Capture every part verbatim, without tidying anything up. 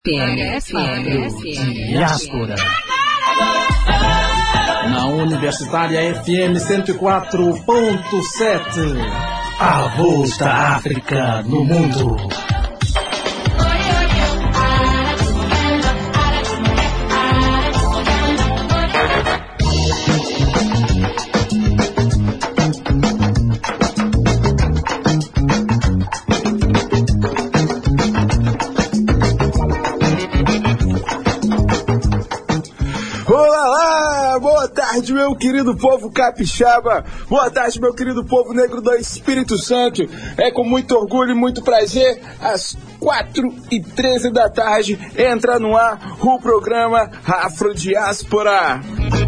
P M F M Diáspora. Na Universitária F M cento e quatro ponto sete, a voz da África no mundo. Boa tarde, meu querido povo capixaba. Boa tarde, meu querido povo negro do Espírito Santo. É com muito orgulho e muito prazer, às quatro e treze da tarde, entra no ar o programa Afrodiáspora.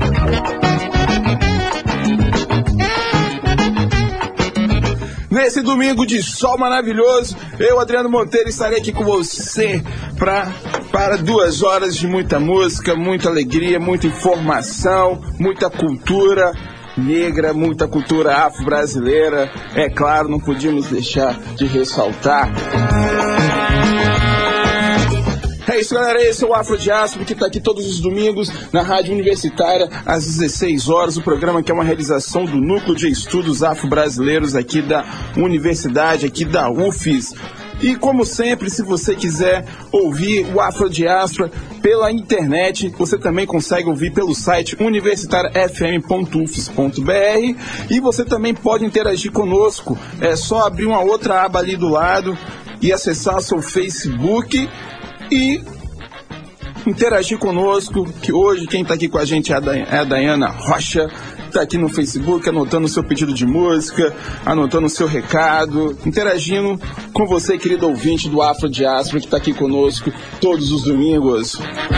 Nesse domingo de sol maravilhoso, eu, Adriano Monteiro, estarei aqui com você pra, para duas horas de muita música, muita alegria, muita informação, muita cultura negra, muita cultura afro-brasileira. É claro, não podíamos deixar de ressaltar. É isso, galera, esse é o Afrodiáspora, que está aqui todos os domingos na Rádio Universitária, às dezesseis horas, o programa que é uma realização do Núcleo de Estudos Afro-Brasileiros aqui da Universidade, aqui da U F E S. E como sempre, se você quiser ouvir o Afrodiáspora pela internet, você também consegue ouvir pelo site universitário f m ponto u f e s ponto b r, e você também pode interagir conosco, é só abrir uma outra aba ali do lado e acessar seu Facebook e interagir conosco, que hoje quem está aqui com a gente é a, da- é a Dayana Rocha, está aqui no Facebook anotando o seu pedido de música, anotando o seu recado, interagindo com você, querido ouvinte do Afrodiáspora, que está aqui conosco todos os domingos.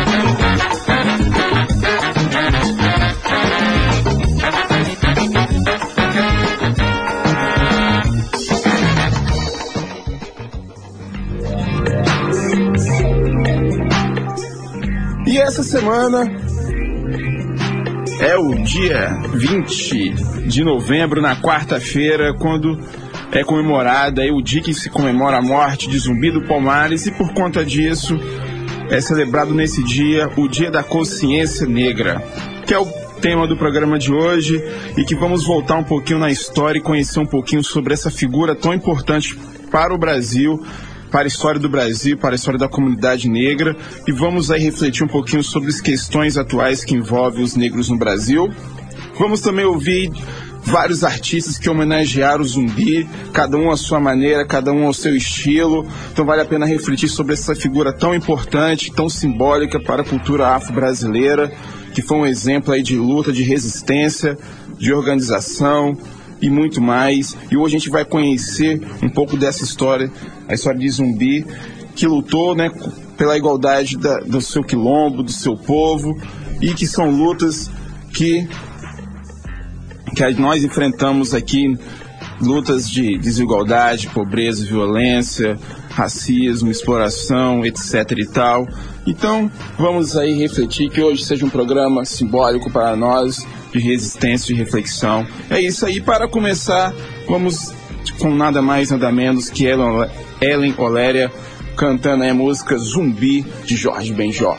E essa semana é o dia vinte de novembro, na quarta-feira, quando é comemorada, é o dia que se comemora a morte de Zumbi do Palmares, e por conta disso é celebrado nesse dia o Dia da Consciência Negra, que é o tema do programa de hoje, e que vamos voltar um pouquinho na história e conhecer um pouquinho sobre essa figura tão importante para o Brasil, para a história do Brasil, para a história da comunidade negra, e vamos aí refletir um pouquinho sobre as questões atuais que envolvem os negros no Brasil. Vamos também ouvir vários artistas que homenagearam o Zumbi, cada um à sua maneira, cada um ao seu estilo, então vale a pena refletir sobre essa figura tão importante, tão simbólica para a cultura afro-brasileira, que foi um exemplo aí de luta, de resistência, de organização e muito mais. E hoje a gente vai conhecer um pouco dessa história, a história de Zumbi, que lutou, né, pela igualdade da, do seu quilombo, do seu povo, e que são lutas que, que nós enfrentamos aqui, lutas de desigualdade, pobreza, violência, racismo, exploração, etc e tal. Então, vamos aí refletir, que hoje seja um programa simbólico para nós, de resistência, de reflexão. É isso aí. Para começar, vamos com nada mais, nada menos que Ellen, Ellen Oléria cantando a música Zumbi, de Jorge Benjor.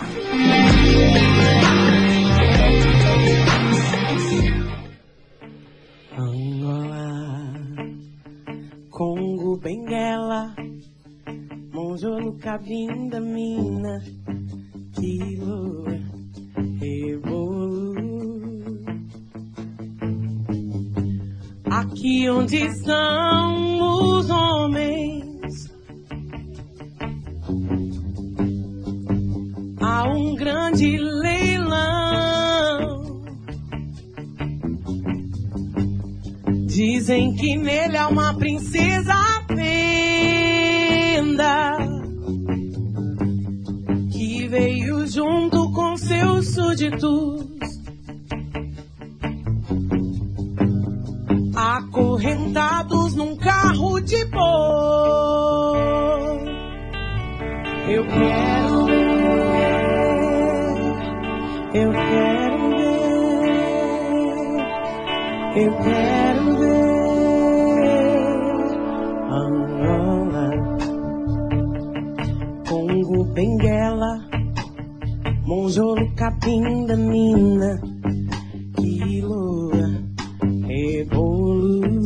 Angola, Congo, Benguela, Monjolo, Cabinda, Mina, Quilo, Rebolo. Aqui onde estão os homens, há um grande leilão. Dizem que nele há uma princesa à venda, que veio junto com seus súditos, acorrentados num carro de boi. Eu quero ver, eu quero ver, eu quero ver Angola, Congo, Benguela, monjolo, capim da mina, quilo, rebolo.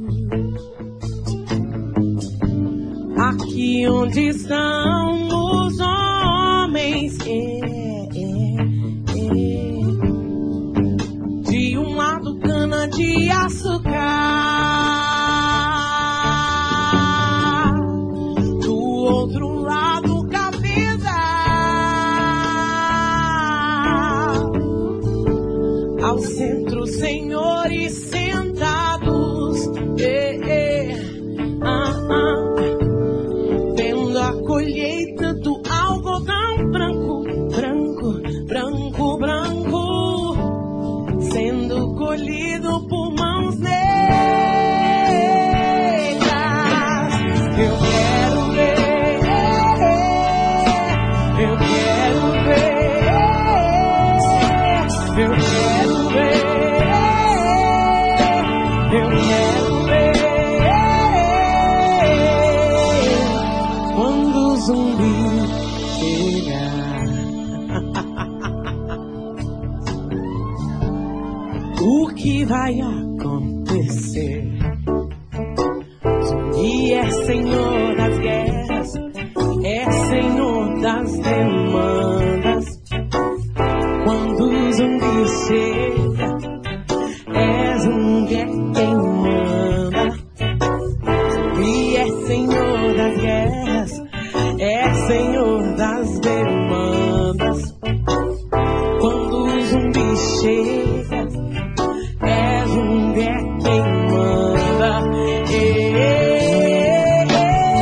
Aqui onde estão os homens, é, é, é. De um lado cana de açúcar, do outro lado cabeça. Ao centro, senhores sentados, é, é, ah, ah. Vendo a colheita do algodão branco, branco, branco, branco, sendo colhido por mãos negras. Eu quero ver, eu quero ver, eu quero ver, eu quero ver quando o zumbi chegar. O que vai acontecer? Zumbi é senhor das guerras, é senhor das demandas. Quando o zumbi chega, é zumbi é quem manda. Zumbi é senhor das guerras, é senhor das demandas. Quando o zumbi chega, é zumbi é quem manda. É, é,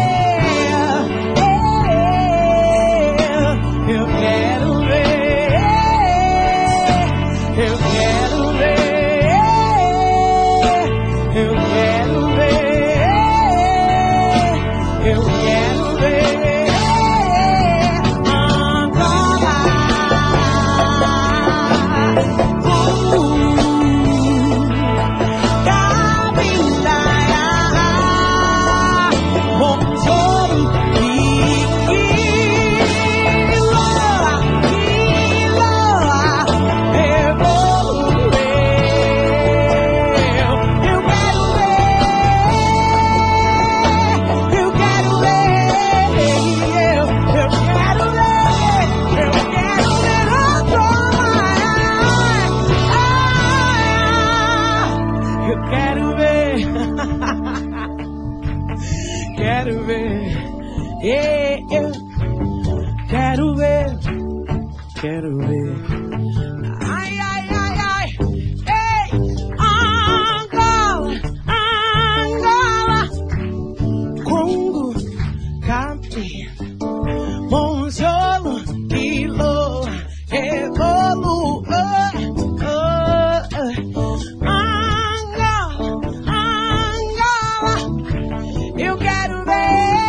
é, eu quero ver, eu quero ver, eu quero ver, eu quero ver Angola. Quero ver, é, eu quero ver, quero ver. Ai, ai, ai, ai, ei, Angola, Angola, Congo, Capim, monjolo, quilo, rebolo, oh, oh, oh. Angola, Angola, eu quero ver.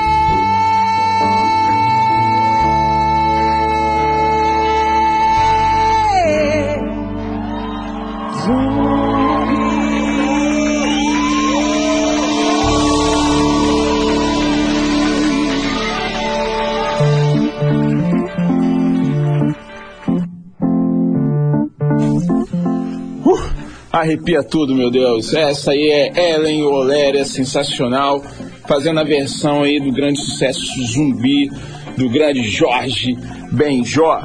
Uh, arrepia tudo, meu Deus. Essa aí é Ellen Oléria, sensacional, fazendo a versão aí do grande sucesso Zumbi, do grande Jorge Benjó.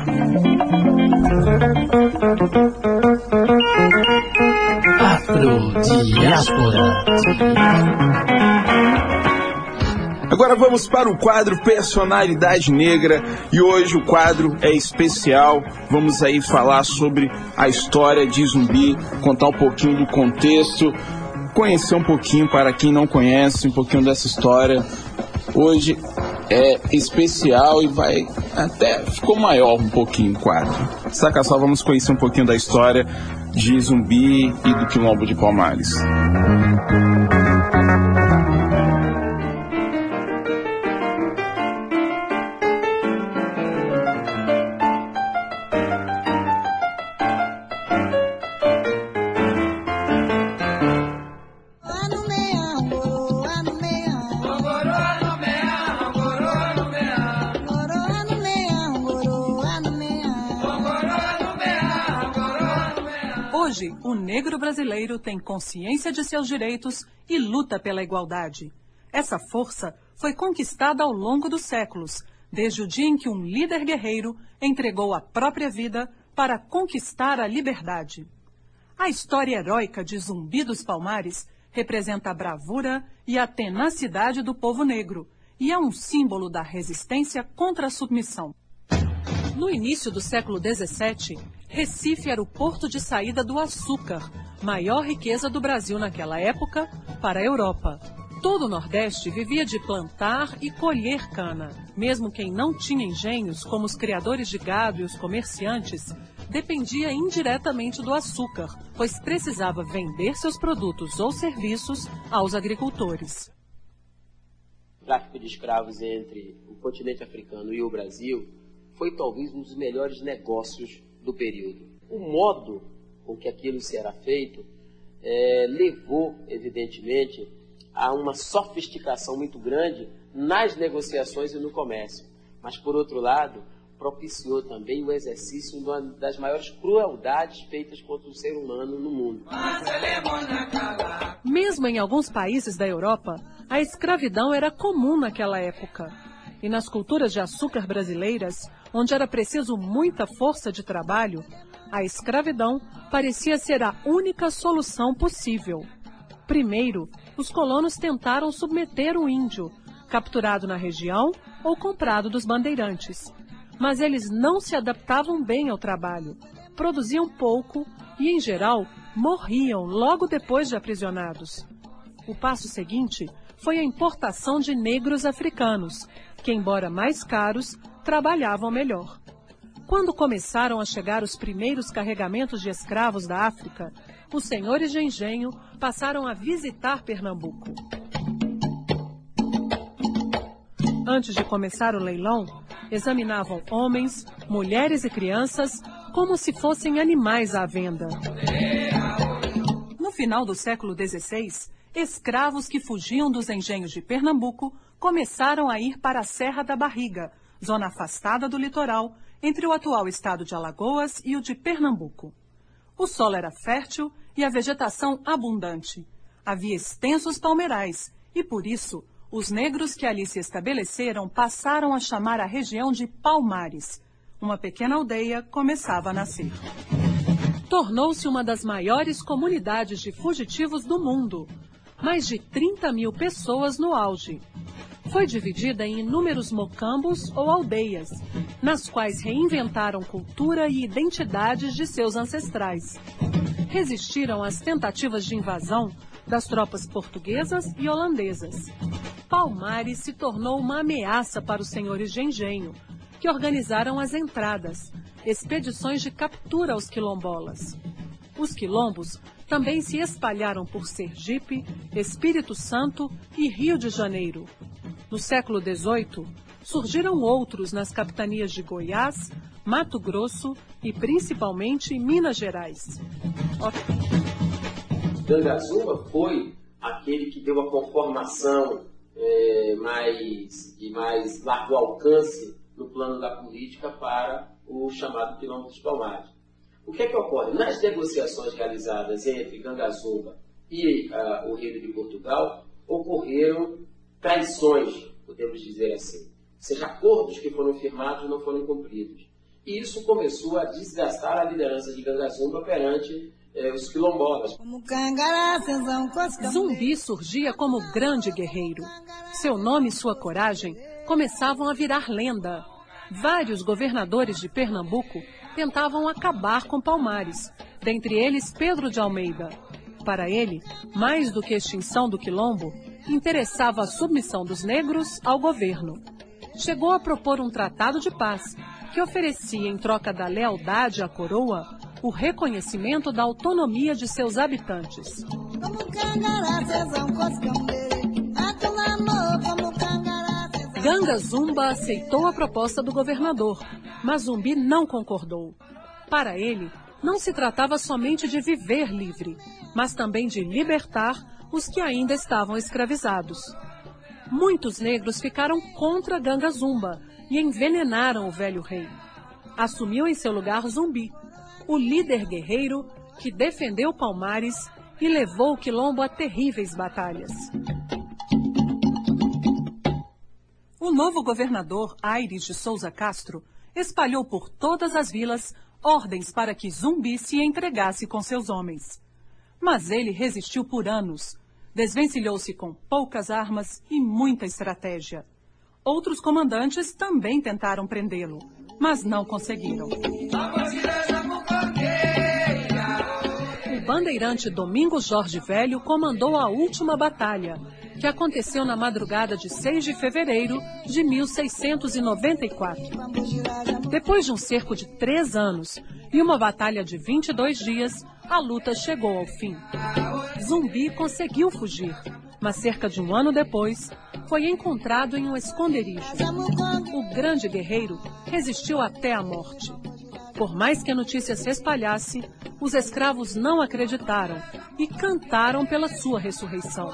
Afrodiáspora. Agora vamos para o quadro Personalidade Negra, e hoje o quadro é especial. Vamos aí falar sobre a história de Zumbi, contar um pouquinho do contexto, conhecer um pouquinho, para quem não conhece, um pouquinho dessa história. Hoje é especial e vai até ficou maior um pouquinho o quadro. Saca só, vamos conhecer um pouquinho da história de Zumbi e do Quilombo de Palmares. Hoje, o negro brasileiro tem consciência de seus direitos e luta pela igualdade. Essa força foi conquistada ao longo dos séculos, desde o dia em que um líder guerreiro entregou a própria vida para conquistar a liberdade. A história heróica de Zumbi dos Palmares representa a bravura e a tenacidade do povo negro e é um símbolo da resistência contra a submissão. No início do século dezessete, Recife era o porto de saída do açúcar, maior riqueza do Brasil naquela época, para a Europa. Todo o Nordeste vivia de plantar e colher cana. Mesmo quem não tinha engenhos, como os criadores de gado e os comerciantes, dependia indiretamente do açúcar, pois precisava vender seus produtos ou serviços aos agricultores. O tráfico de escravos entre o continente africano e o Brasil foi talvez um dos melhores negócios do período. O modo com que aquilo será feito é, levou, evidentemente, a uma sofisticação muito grande nas negociações e no comércio. Mas, por outro lado, propiciou também o exercício de uma das maiores crueldades feitas contra o ser humano no mundo. Mesmo em alguns países da Europa, a escravidão era comum naquela época. E nas culturas de açúcar brasileiras, onde era preciso muita força de trabalho, a escravidão parecia ser a única solução possível. Primeiro, os colonos tentaram submeter o índio, capturado na região ou comprado dos bandeirantes. Mas eles não se adaptavam bem ao trabalho, produziam pouco e, em geral, morriam logo depois de aprisionados. O passo seguinte foi a importação de negros africanos, que, embora mais caros, trabalhavam melhor. Quando começaram a chegar os primeiros carregamentos de escravos da África, os senhores de engenho passaram a visitar Pernambuco. Antes de começar o leilão, examinavam homens, mulheres e crianças como se fossem animais à venda. No final do século dezesseis, escravos que fugiam dos engenhos de Pernambuco começaram a ir para a Serra da Barriga, zona afastada do litoral, entre o atual estado de Alagoas e o de Pernambuco. O solo era fértil e a vegetação abundante. Havia extensos palmeirais e, por isso, os negros que ali se estabeleceram passaram a chamar a região de Palmares. Uma pequena aldeia começava a nascer. Tornou-se uma das maiores comunidades de fugitivos do mundo. Mais de trinta mil pessoas no auge. Foi dividida em inúmeros mocambos ou aldeias, nas quais reinventaram cultura e identidades de seus ancestrais. Resistiram às tentativas de invasão das tropas portuguesas e holandesas. Palmares se tornou uma ameaça para os senhores de engenho, que organizaram as entradas, expedições de captura aos quilombolas. Os quilombos também se espalharam por Sergipe, Espírito Santo e Rio de Janeiro. No século dezoito, surgiram outros nas capitanias de Goiás, Mato Grosso e principalmente Minas Gerais. Gangazumba foi aquele que deu a conformação é, mais, de mais largo alcance no plano da política para o chamado Quilombo dos Palmares. O que é que ocorre? Nas negociações realizadas entre Gangazumba e uh, o Reino de Portugal, ocorreram traições, podemos dizer assim. Ou seja, acordos que foram firmados não foram cumpridos. E isso começou a desgastar a liderança de Gangazumba perante eh, os quilombolas. Zumbi surgia como grande guerreiro. Seu nome e sua coragem começavam a virar lenda. Vários governadores de Pernambuco tentavam acabar com Palmares, dentre eles Pedro de Almeida. Para ele, mais do que a extinção do quilombo, interessava a submissão dos negros ao governo. Chegou a propor um tratado de paz, que oferecia, em troca da lealdade à coroa, o reconhecimento da autonomia de seus habitantes. Gangazumba aceitou a proposta do governador, mas Zumbi não concordou. Para ele, não se tratava somente de viver livre, mas também de libertar os que ainda estavam escravizados. Muitos negros ficaram contra Gangazumba e envenenaram o velho rei. Assumiu em seu lugar Zumbi, o líder guerreiro que defendeu Palmares e levou o quilombo a terríveis batalhas. O novo governador, Aires de Souza Castro, espalhou por todas as vilas ordens para que Zumbi se entregasse com seus homens. Mas ele resistiu por anos, desvencilhou-se com poucas armas e muita estratégia. Outros comandantes também tentaram prendê-lo, mas não conseguiram. O bandeirante Domingos Jorge Velho comandou a última batalha, que aconteceu na madrugada de seis de fevereiro de mil seiscentos e noventa e quatro. Depois de um cerco de três anos e uma batalha de vinte e dois dias, a luta chegou ao fim. Zumbi conseguiu fugir, mas cerca de um ano depois, foi encontrado em um esconderijo. O grande guerreiro resistiu até a morte. Por mais que a notícia se espalhasse, os escravos não acreditaram e cantaram pela sua ressurreição.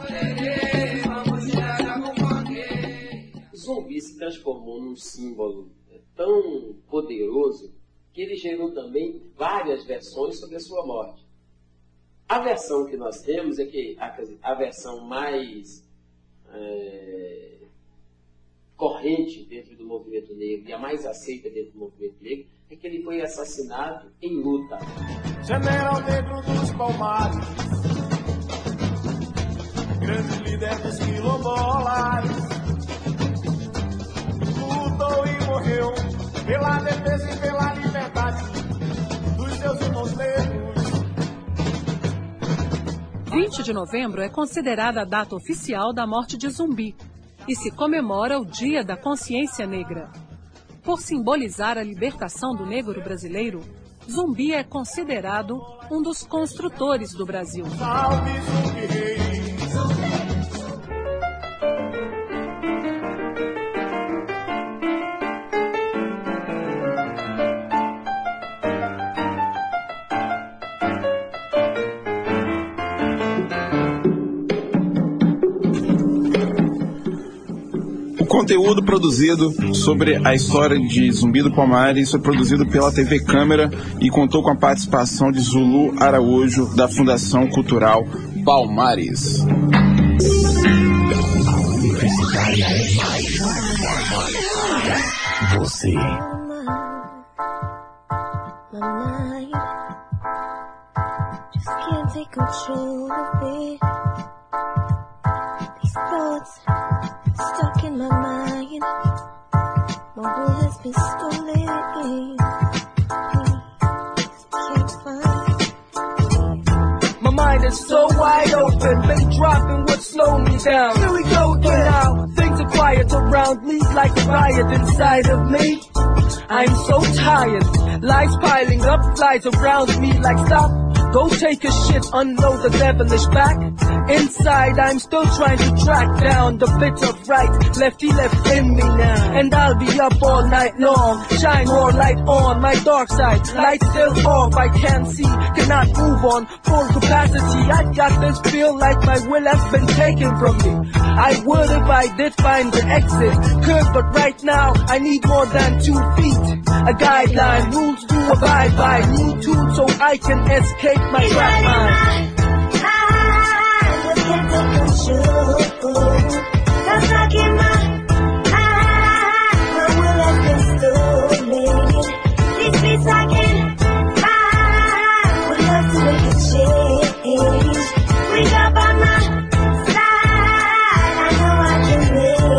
Zumbi se transformou num símbolo tão poderoso que ele gerou também várias versões sobre a sua morte. A versão que nós temos é que a, a versão mais é, corrente dentro do movimento negro e a mais aceita dentro do movimento negro é que ele foi assassinado em luta. General Negro dos Palmares, grande líder dos quilombolas, lutou e morreu pela defesa e pela liberdade dos seus irmãos negros. vinte de novembro é considerada a data oficial da morte de Zumbi e se comemora o Dia da Consciência Negra. Por simbolizar a libertação do negro brasileiro, Zumbi é considerado um dos construtores do Brasil. Salve Zumbi Rei! O conteúdo produzido sobre a história de Zumbi do Palmares foi produzido pela T V Câmara e contou com a participação de Zulu Araújo, da Fundação Cultural Palmares. A universitária é mais. Você. Stuck in my mind, my world has been stolen. Can't find. My mind is so wide open, been dropping what slowed me down. Here we go again now. Things are quiet around me like a riot inside of me. I'm so tired, lies piling up, flies around me like stop. Go take a shit, unload the devilish back. Inside, I'm still trying to track down the bit of right, lefty left in me now. And I'll be up all night long, shine more light on my dark side. Light still off, I can't see, cannot move on full capacity. I got this feel like my will has been taken from me. I would if I did find the exit, could, but right now I need more than two feet. A guideline, rules to abide by, new tools so I can escape my trap mind. I just can't take control. That's stuck in my eye. My will has been stolen. These beats I can buy. Would love to make a change. We got by my side. I know I can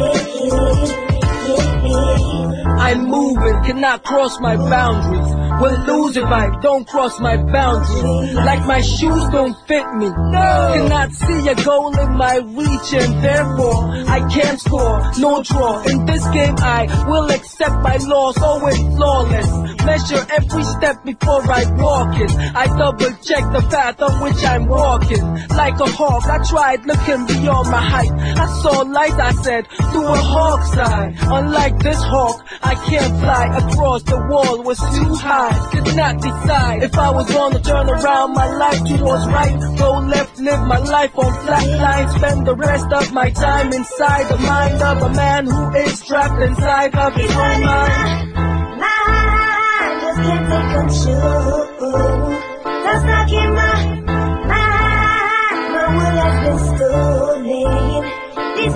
make it. I'm moving, cannot cross my boundaries. Will lose if I don't cross my boundaries. Like my shoes don't fit me. No. Cannot see a goal in my reach and therefore I can't score, no draw. In this game I will accept my loss, always flawless. Measure every step before I walk it. I double check the path on which I'm walking. Like a hawk, I tried looking beyond my height. I saw light, I said, through a hawk's eye. Unlike this hawk, I can't fly across the wall, was too high. Could not decide if I was gonna turn around my life towards right, go left, live my life on flat lines, spend the rest of my time inside the mind of a man who is trapped inside of his own mind. My mind just can't take control. That's stuck in my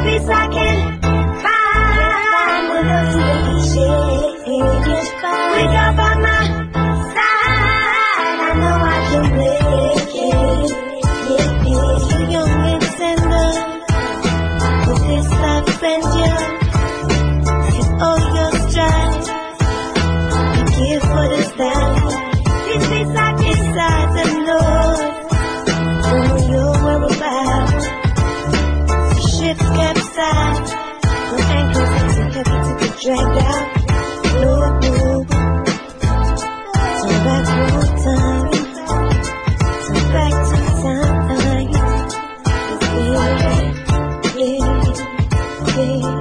peace I can find. Will those who change? Wake up on my side. I know I can make it. You're young and tender. With this life and you, see all your strife. You give what is that? This peace I can inside the Lord. Don't know your whereabouts. The ship's capsized. No anchors are too heavy to be dragged out. Lord, Lord. Turn back for time. Turn back to time. Yeah, yeah, yeah.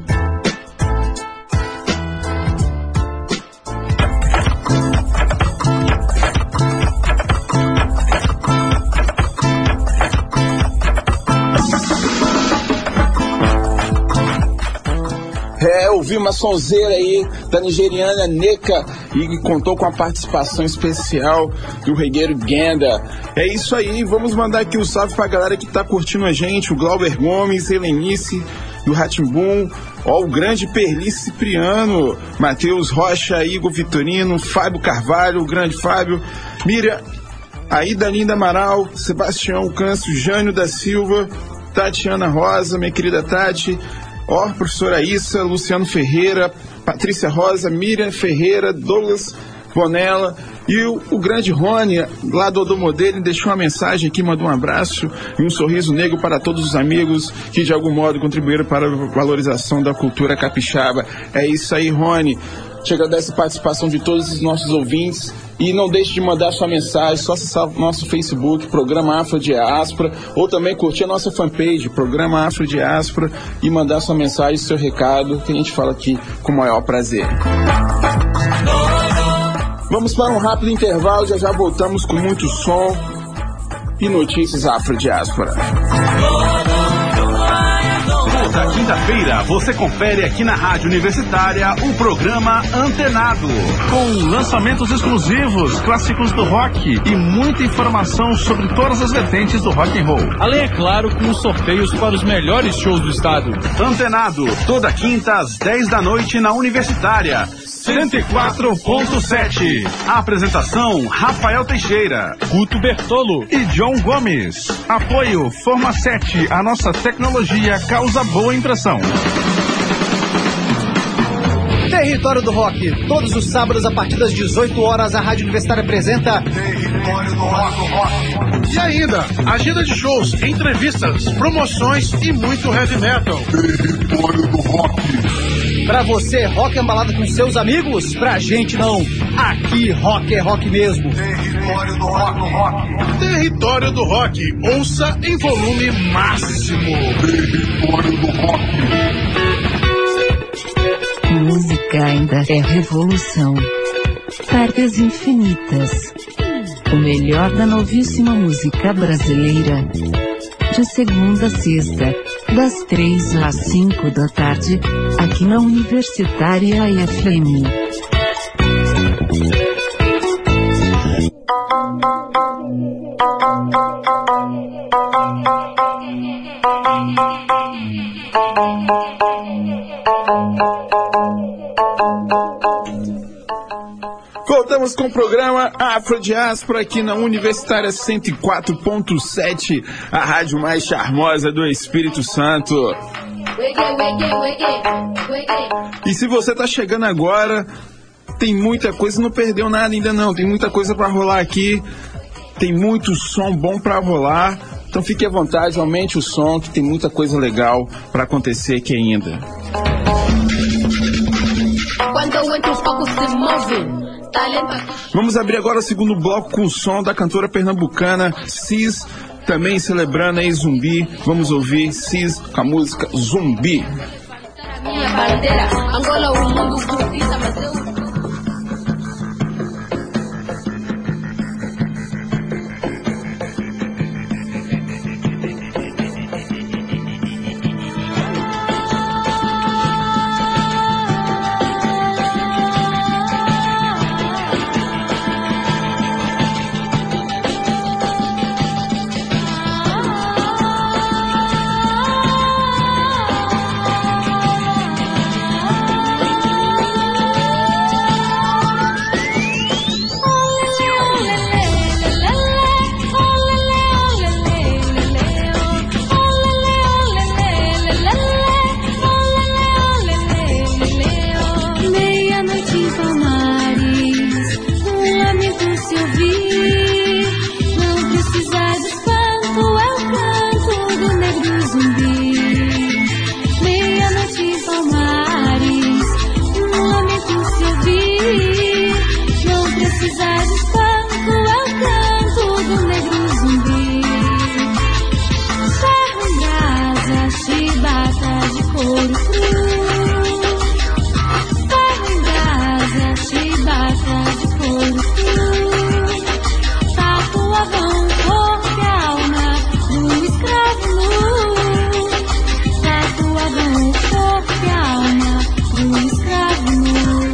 É, ouvi uma sonzeira aí da nigeriana Neka e contou com a participação especial do regueiro Genda. É isso aí, vamos mandar aqui um salve pra galera que tá curtindo a gente, o Glauber Gomes, Helenice do Ratimbum, ó, o grande Perli Cipriano, Matheus Rocha, Igor Vitorino, Fábio Carvalho, o grande Fábio, Miriam, Aida Linda Amaral, Sebastião Câncio, Jânio da Silva, Tatiana Rosa, minha querida Tati, ó, professora Issa, Luciano Ferreira, Patrícia Rosa, Miriam Ferreira, Douglas Bonella e o, o grande Rony, lá do Odomodele, deixou uma mensagem aqui, mandou um abraço e um sorriso negro para todos os amigos que de algum modo contribuíram para a valorização da cultura capixaba. É isso aí, Rony. Te agradece a participação de todos os nossos ouvintes e não deixe de mandar sua mensagem, só acessar o nosso Facebook, Programa Afro Diáspora, ou também curtir a nossa fanpage, Programa Afro Diáspora, e mandar sua mensagem, seu recado, que a gente fala aqui com o maior prazer. Vamos para um rápido intervalo, já já voltamos com muito som e notícias Afro Diáspora. Toda quinta-feira você confere aqui na Rádio Universitária o programa Antenado, com lançamentos exclusivos, clássicos do rock e muita informação sobre todas as vertentes do rock and roll. Além, é claro, com os sorteios para os melhores shows do estado. Antenado, toda quinta às dez da noite na Universitária cento e quatro ponto sete. A apresentação: Rafael Teixeira, Guto Bertolo e John Gomes. Apoio Forma sete, a nossa tecnologia causa boa impressão. Território do Rock, todos os sábados a partir das dezoito horas, a Rádio Universitária apresenta Território do Rock. E ainda, agenda de shows, entrevistas, promoções e muito heavy metal. Território do Rock. Pra você, rock embalado com seus amigos? Pra gente não. Aqui, rock é rock mesmo. Território do Rock. rock. Território do Rock. Ouça em volume máximo. Território do Rock. Música ainda é revolução. Cartas infinitas. O melhor da novíssima música brasileira. De segunda a sexta, das três às cinco da tarde, aqui na Universitária F M. Voltamos com o programa Afro Diáspora aqui na Universitária cento e quatro ponto sete, a rádio mais charmosa do Espírito Santo. E se você tá chegando agora, tem muita coisa, não perdeu nada ainda não, tem muita coisa para rolar aqui, tem muito som bom para rolar, então fique à vontade, aumente o som que tem muita coisa legal para acontecer aqui ainda. Quando eu entro, os palcos se movem. Vamos abrir agora o segundo bloco com o som da cantora pernambucana Cis, também celebrando aí Zumbi. Vamos ouvir Cis com a música Zumbi. Minha bandeira, Angola, o mundo precisa, mas eu... precisar de espanto, é o canto do negro zumbi. Ferro em brasa, chibata de couro cru. Ferro em brasa, chibata de couro cru. Tatuavam o corpo e a alma do escravo nu. Tatuavam o corpo e a alma do escravo nu.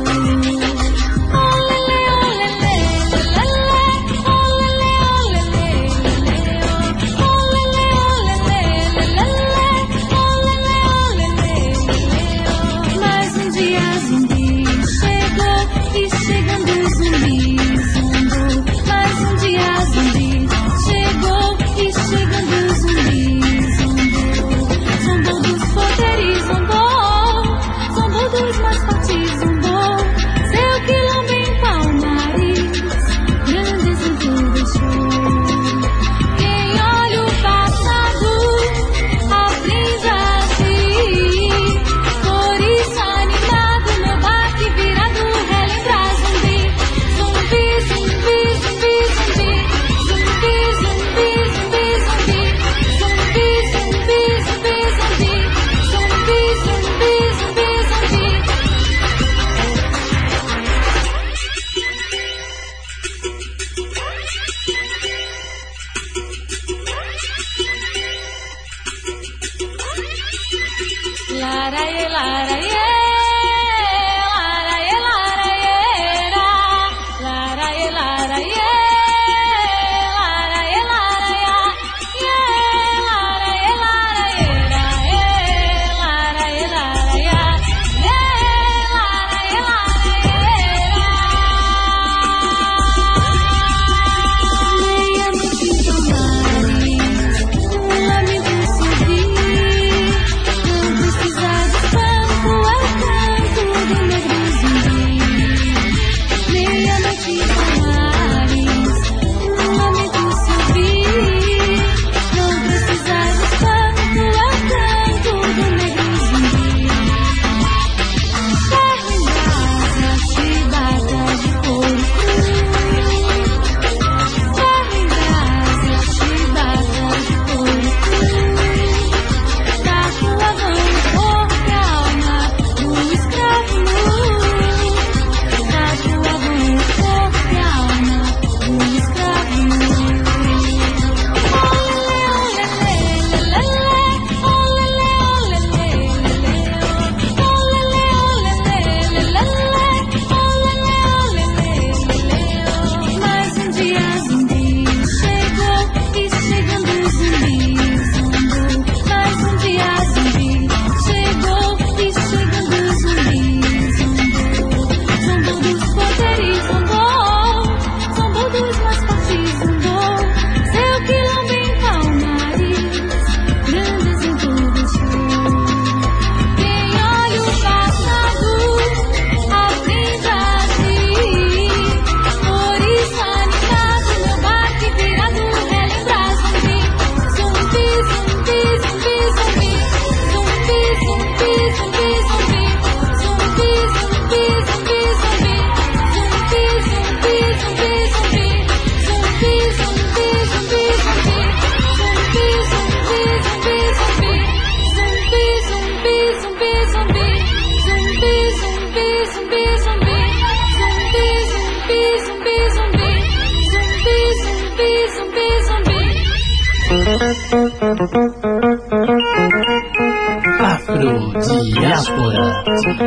Afrodiáspora.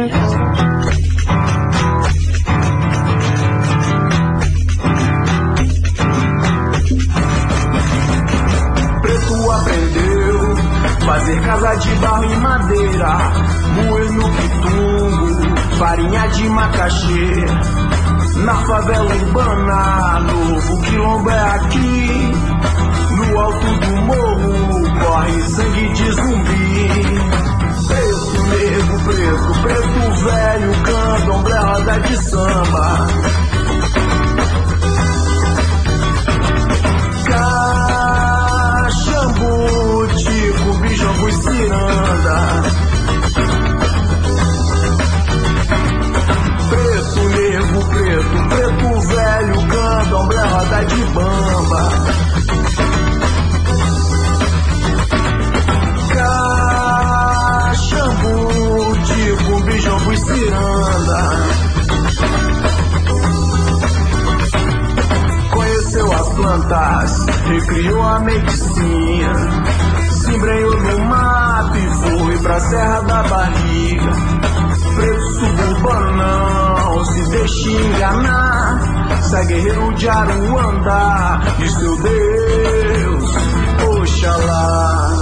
Preto aprendeu fazer casa de barro e madeira, moer no pitungo, farinha de macaxê. Na favela urbana, novo quilombo é aqui. No alto do morro corre sangue de zumbi. Preto, negro, preto, preto velho, candomblé, roda de samba. Caxambu, Tico, Bijongo e Ciranda. Preto, negro, preto, preto velho, plantas, recriou a medicina, se embrenhou no mato e foi pra Serra da Barriga. Preto suburbano não se deixe enganar, sai guerreiro de Aruanda e seu Deus, Oxalá.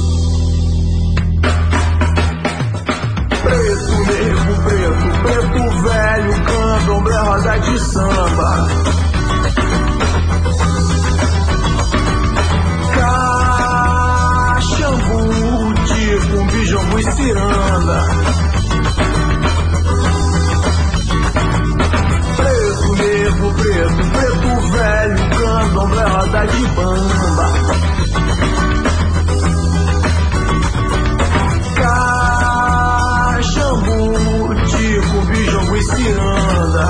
Preto, negro, preto, preto velho, candomblé, roda de samba. Caxambu, tipo, bijongo e ciranda. Preto, negro, preto, preto velho, candomblé, roda de bamba. Tico, bijongo e ciranda.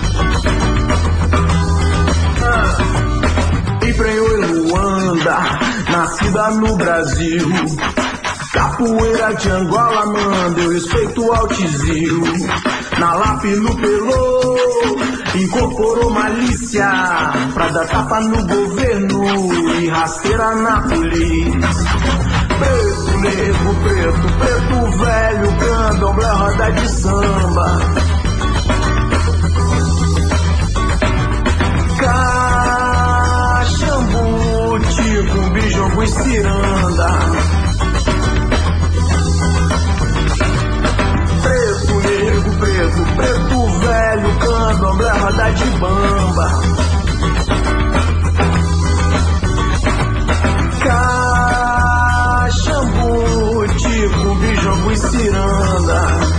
Ah, emprenhou em Luanda, nascida no Brasil. Capoeira de Angola manda, eu respeito ao tizil. Na lápis no pelô, incorporou malícia pra dar tapa no governo e rasteira na polícia. Preto, negro, preto, preto velho, candomblé, roda de samba. Caxambu, tipo, bijongo e ciranda. Preto, negro, preto, preto velho, candomblé, roda de bamba. Tico, bijongo e ciranda.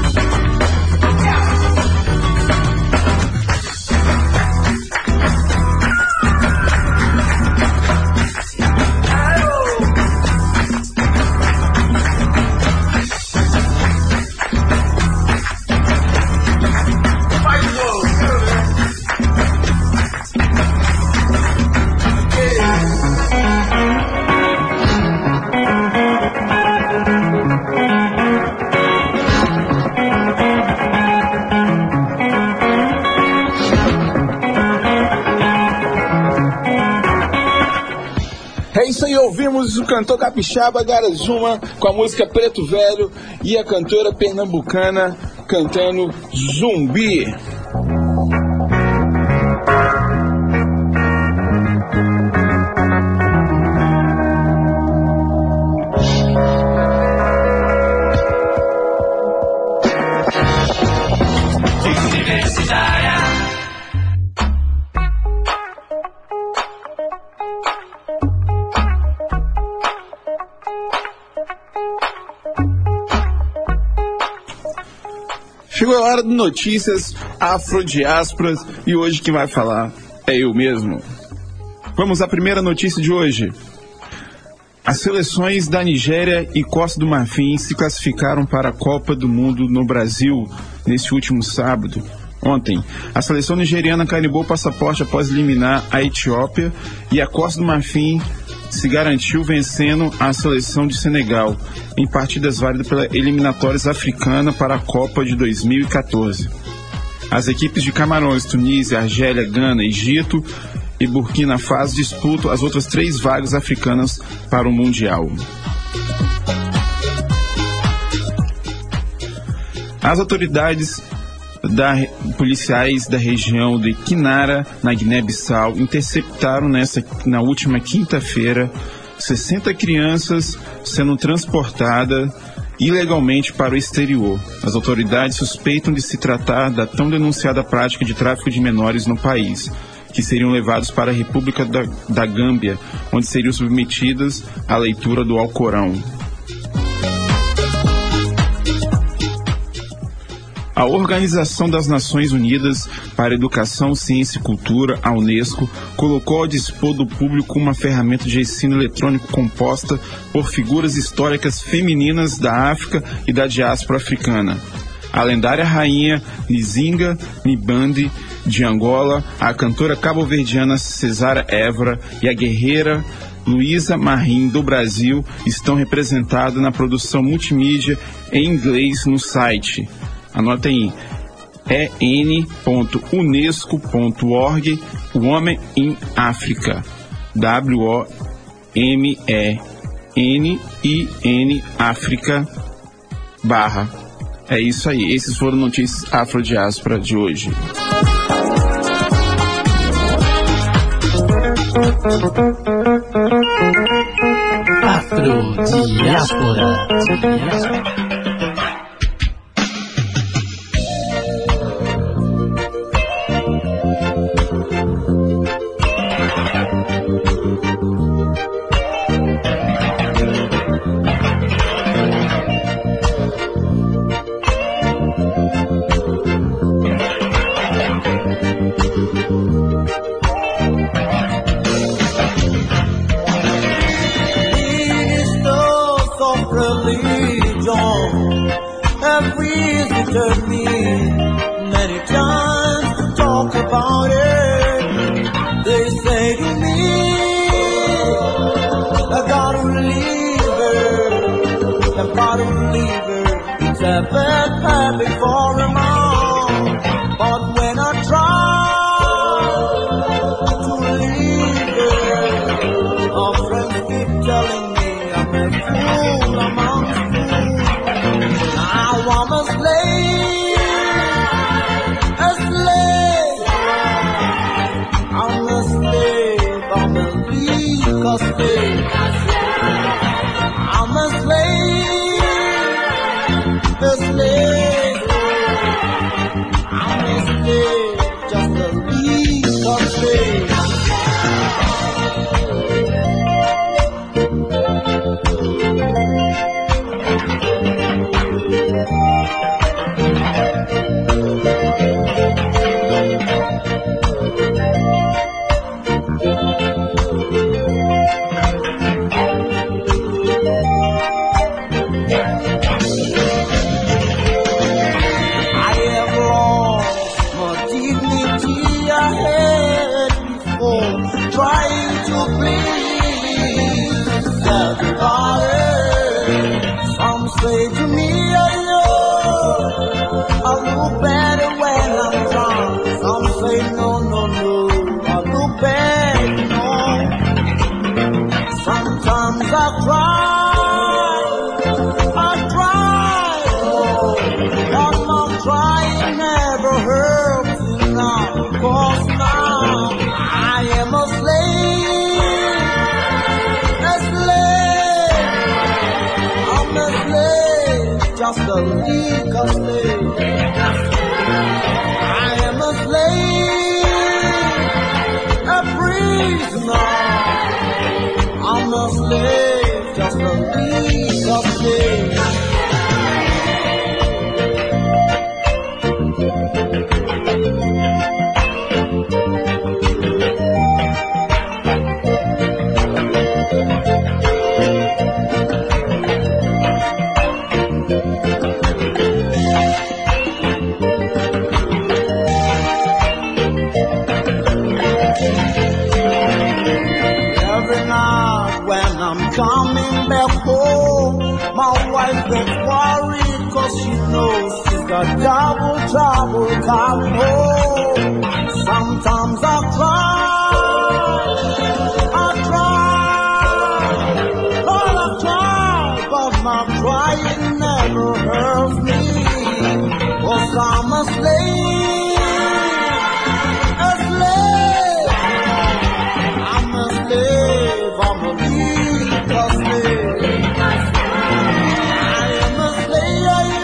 Ouvimos o cantor capixaba Garazuma com a música Preto Velho e a cantora pernambucana cantando Zumbi. Chegou a hora de notícias afrodiásporas e hoje quem vai falar é eu mesmo. Vamos à primeira notícia de hoje. As seleções da Nigéria e Costa do Marfim se classificaram para a Copa do Mundo no Brasil neste último sábado. Ontem, a seleção nigeriana carimbou o passaporte após eliminar a Etiópia e a Costa do Marfim se garantiu vencendo a seleção de Senegal em partidas válidas pela eliminatórias africana para a Copa de dois mil e quatorze. As equipes de Camarões, Tunísia, Argélia, Gana, Egito e Burkina Faso disputam as outras três vagas africanas para o Mundial. As autoridades da, policiais da região de Kinara, na Guiné-Bissau, interceptaram nessa, na última quinta-feira sessenta crianças sendo transportadas ilegalmente para o exterior. As autoridades suspeitam de se tratar da tão denunciada prática de tráfico de menores no país, que seriam levados para a República da, da Gâmbia, onde seriam submetidas à leitura do Alcorão. A Organização das Nações Unidas para a Educação, Ciência e Cultura, a Unesco, colocou ao dispor do público uma ferramenta de ensino eletrônico composta por figuras históricas femininas da África e da diáspora africana. A lendária rainha Nzinga Mbandi de Angola, a cantora cabo-verdiana Cesara Évora e a guerreira Luísa Marim do Brasil estão representadas na produção multimídia em inglês no site. Anotem aí, e n ponto unesco ponto org, o Homem em África, W O M E N I N África barra. É isso aí, esses foram notícias Afrodiáspora de hoje. Afrodiáspora. Visited me many times to talk about it. They say to me, I gotta leave her, I gotta leave her. It's a bad habit for a mom. But when I try to leave her, our friends keep telling me I'm a fool among fools. Now I'm a slave, a slave. I'm a slave, I'm a legal slave. I'm a slave, a slave. I'm a slave, just a legal slave. Say to me, I know I look better when I'm drunk. Some say no, no, no, I look bad, no. Sometimes I cry, I cry, oh, but my crying never hurts enough. Cause now I am a slave, a slave. I'm a slave, just a legal slave. I am a slave, a prisoner. I'm a slave, just a legal slave. Coming back home, my wife gets worried cause she knows she's got double trouble coming home. Sometimes I cry, I cry, Lord I cry, but my crying never hurts me. Cause I'm a slave, a slave, I'm a slave, I'm a slave. I am a slave,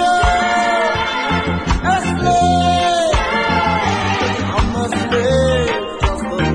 a slave. I'm a slave, just a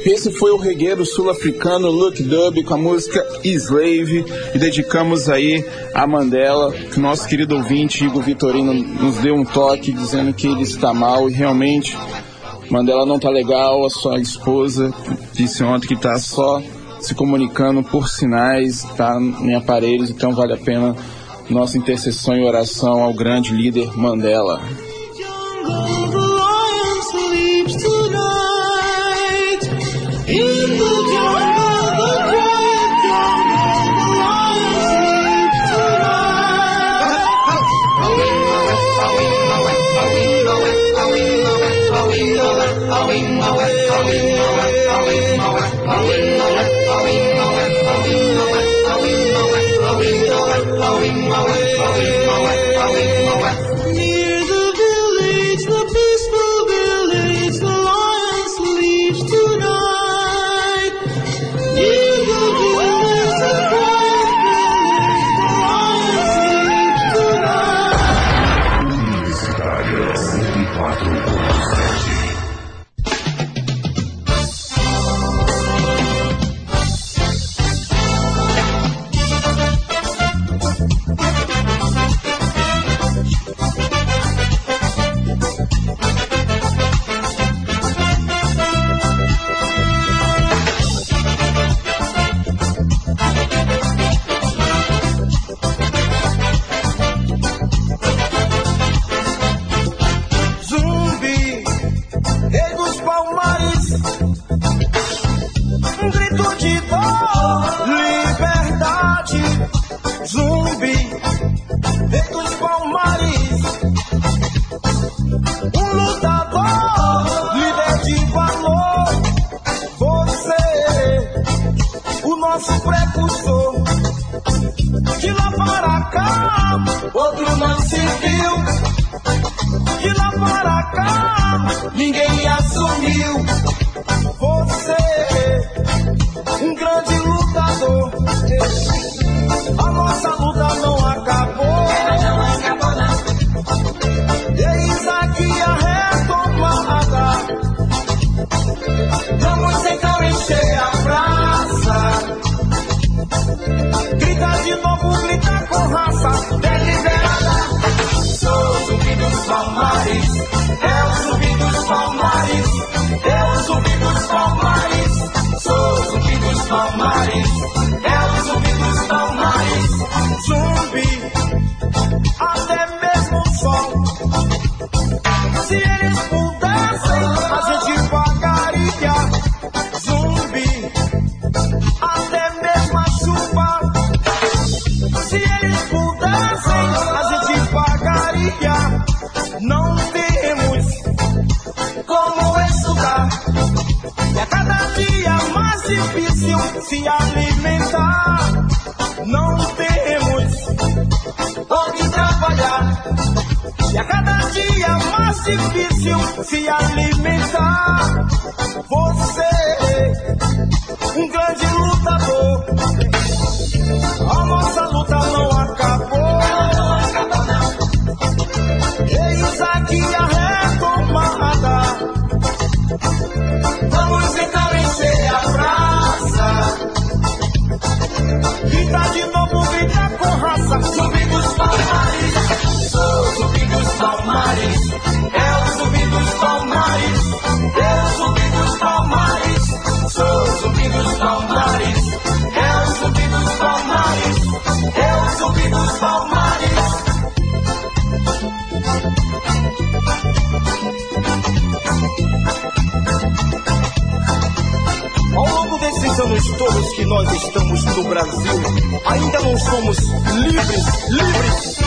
Esse foi o regueiro sul-africano Luke Dube com a música Slave, e dedicamos aí a Mandela, que nosso querido ouvinte Igor Vitorino nos deu um toque dizendo que ele está mal, e realmente Mandela não está legal. A sua esposa disse ontem que está só se comunicando por sinais, está em aparelhos, então vale a pena nossa intercessão e oração ao grande líder Mandela. Near the village, the peaceful village, the lion sleeps tonight. Near the village, the quiet village, the lion sleeps tonight. Universitária cento e quatro ponto sete. Todos que nós estamos no Brasil, ainda não somos livres, livres.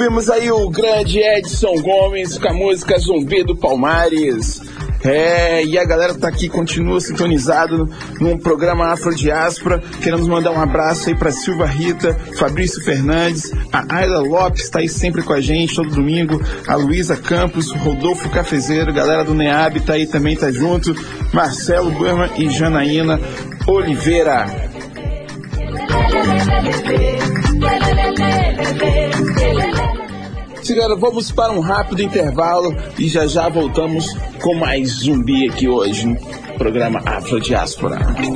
Ouvimos aí o grande Edson Gomes com a música Zumbi do Palmares. É, e a galera tá aqui, continua sintonizado num programa Afrodiáspora. Queremos mandar um abraço aí pra Silva Rita, Fabrício Fernandes, a Ayla Lopes tá aí sempre com a gente todo domingo, a Luísa Campos, Rodolfo Cafezeiro, galera do NEAB tá aí também, tá junto, Marcelo Burma e Janaína Oliveira. Galera, vamos para um rápido intervalo e já já voltamos com mais Zumbi aqui hoje no programa Afrodiáspora.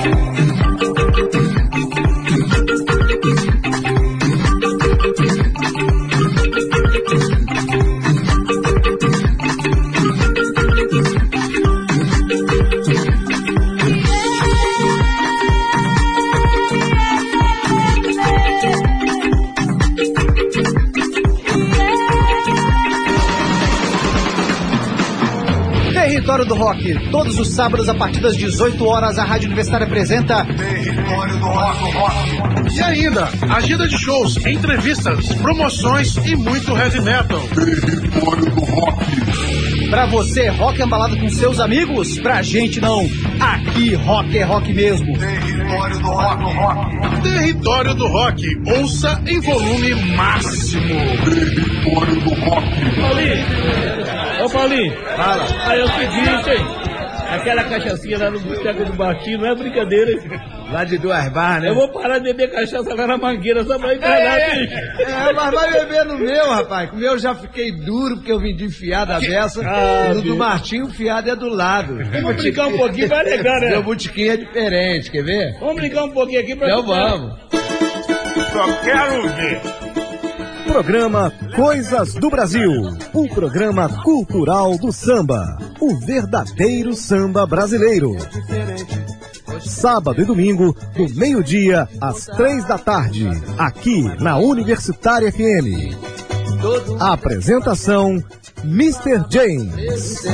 Território do Rock, todos os sábados a partir das dezoito horas a Rádio Universitária apresenta Território do Rock, Rock. E ainda, agenda de shows, entrevistas, promoções e muito heavy metal. Território do Rock. Pra você, rock embalado com seus amigos? Pra gente não. Aqui, rock é rock mesmo. Território do Rock, Rock. Território do Rock. Ouça em volume máximo. Território do Rock. Paulinho, ô Paulinho, fala. Aí é o seguinte, hein? Aquela cachaçinha lá no boteco do Baixinho não é brincadeira, hein? Lá de Duas Barras, né? Eu vou parar de beber cachaça lá na Mangueira, só pra ir pra lá, é, é, mas vai beber no meu, rapaz. Com o meu já fiquei duro, porque eu vendi fiado a beça. Ah, e no do Martinho, o fiado é do lado. Vamos brincar um pouquinho, vai negar, né? Meu botiquim é diferente, quer ver? Vamos brincar um pouquinho aqui pra... Então vamos. Só quero ver. Programa Coisas do Brasil, o programa cultural do samba, o verdadeiro samba brasileiro. Sábado e domingo, do meio-dia às três da tarde, aqui na Universitária F M. Apresentação, mister James.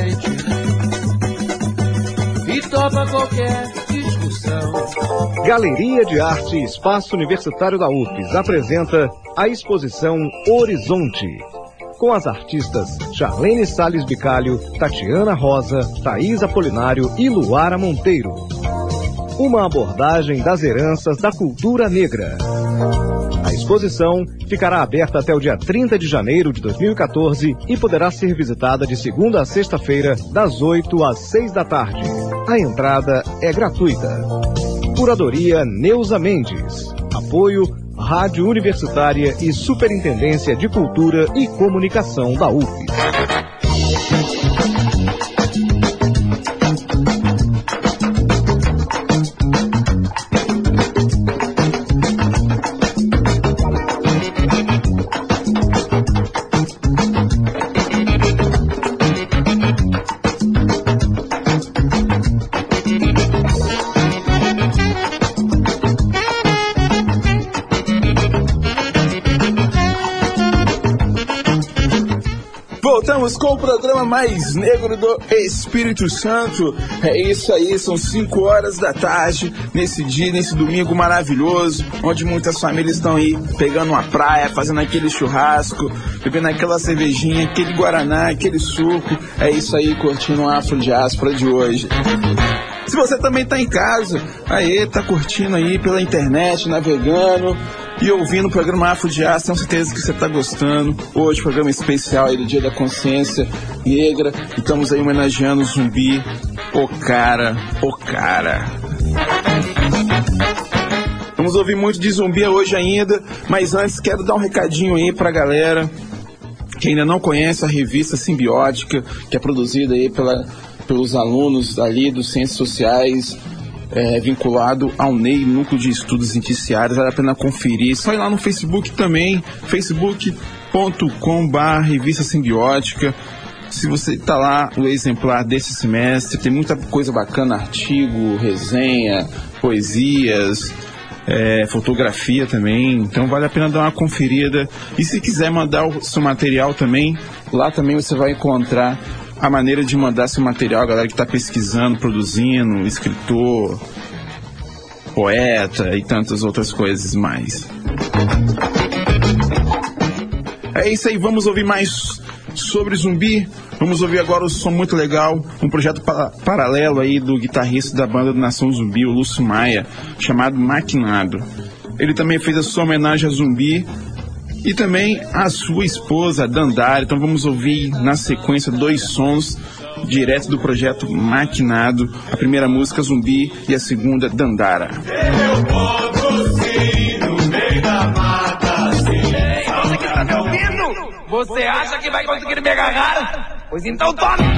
E topa qualquer discussão. Galeria de Arte Espaço Universitário da U F E S apresenta a exposição Horizonte, com as artistas Charlene Salles Bicalho, Tatiana Rosa, Thaís Apolinário e Luara Monteiro. Uma abordagem das heranças da cultura negra. A exposição ficará aberta até o dia trinta de janeiro de dois mil e quatorze e poderá ser visitada de segunda a sexta-feira, das oito às seis da tarde. A entrada é gratuita. Curadoria Neuza Mendes. Apoio Rádio Universitária e Superintendência de Cultura e Comunicação da U F E S. Voltamos com o programa mais negro do Espírito Santo. É isso aí, são cinco horas da tarde, nesse dia, nesse domingo maravilhoso, onde muitas famílias estão aí pegando uma praia, fazendo aquele churrasco, bebendo aquela cervejinha, aquele guaraná, aquele suco. É isso aí, curtindo o Afrodiáspora de hoje. Se você também tá em casa, aí, tá curtindo aí pela internet, navegando e ouvindo o programa Afrodiáspora, tenho certeza que você tá gostando. Hoje, programa especial aí do Dia da Consciência Negra. E estamos aí homenageando o Zumbi, o cara, o cara. Vamos ouvir muito de Zumbi hoje ainda, mas antes quero dar um recadinho aí pra galera que ainda não conhece a revista Simbiótica, que é produzida aí pela... pelos alunos ali dos Ciências Sociais, é, vinculado ao N E I, Núcleo de Estudos Indiciários. Vale a pena conferir. Só ir lá no Facebook também, facebook ponto com barra revista Simbiótica. Se você está lá, o exemplar desse semestre, tem muita coisa bacana, artigo, resenha, poesias, é, fotografia também. Então vale a pena dar uma conferida. E se quiser mandar o seu material também, lá também você vai encontrar a maneira de mandar seu material, a galera que está pesquisando, produzindo, escritor, poeta e tantas outras coisas mais. É isso aí, vamos ouvir mais sobre Zumbi. Vamos ouvir agora o som muito legal, um projeto pa- paralelo aí do guitarrista da banda do Nação Zumbi, o Lúcio Maia, chamado Maquinado. Ele também fez a sua homenagem a Zumbi e também a sua esposa, Dandara. Então vamos ouvir na sequência dois sons direto do projeto Maquinado. A primeira música Zumbi e a segunda Dandara. Eu posso sim, no meio da mata, sim. Você que tá me ouvindo? Você acha que vai conseguir me agarrar? Pois então tome!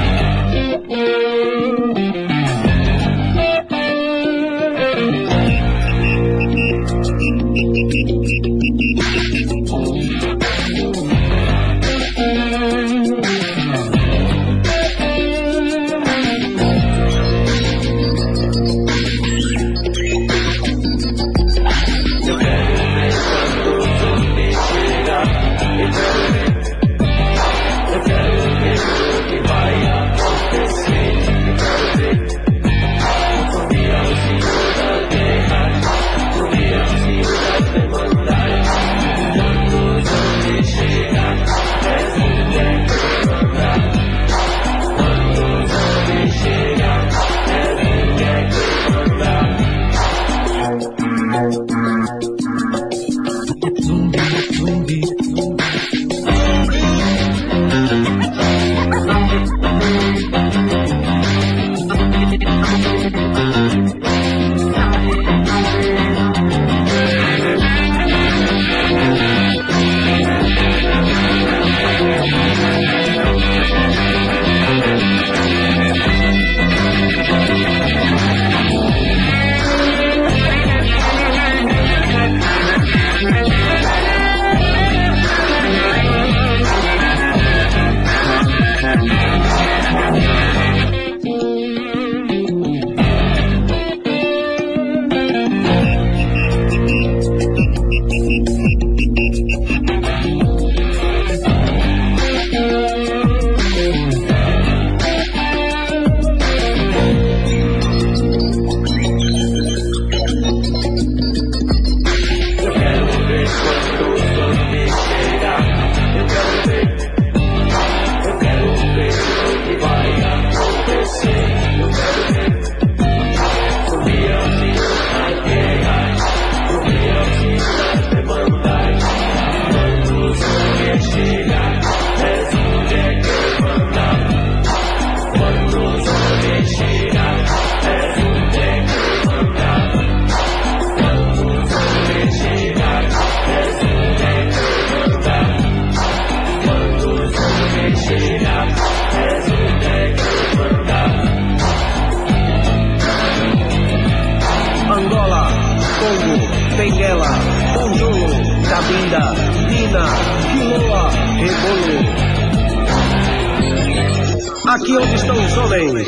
Aqui onde estão os homens,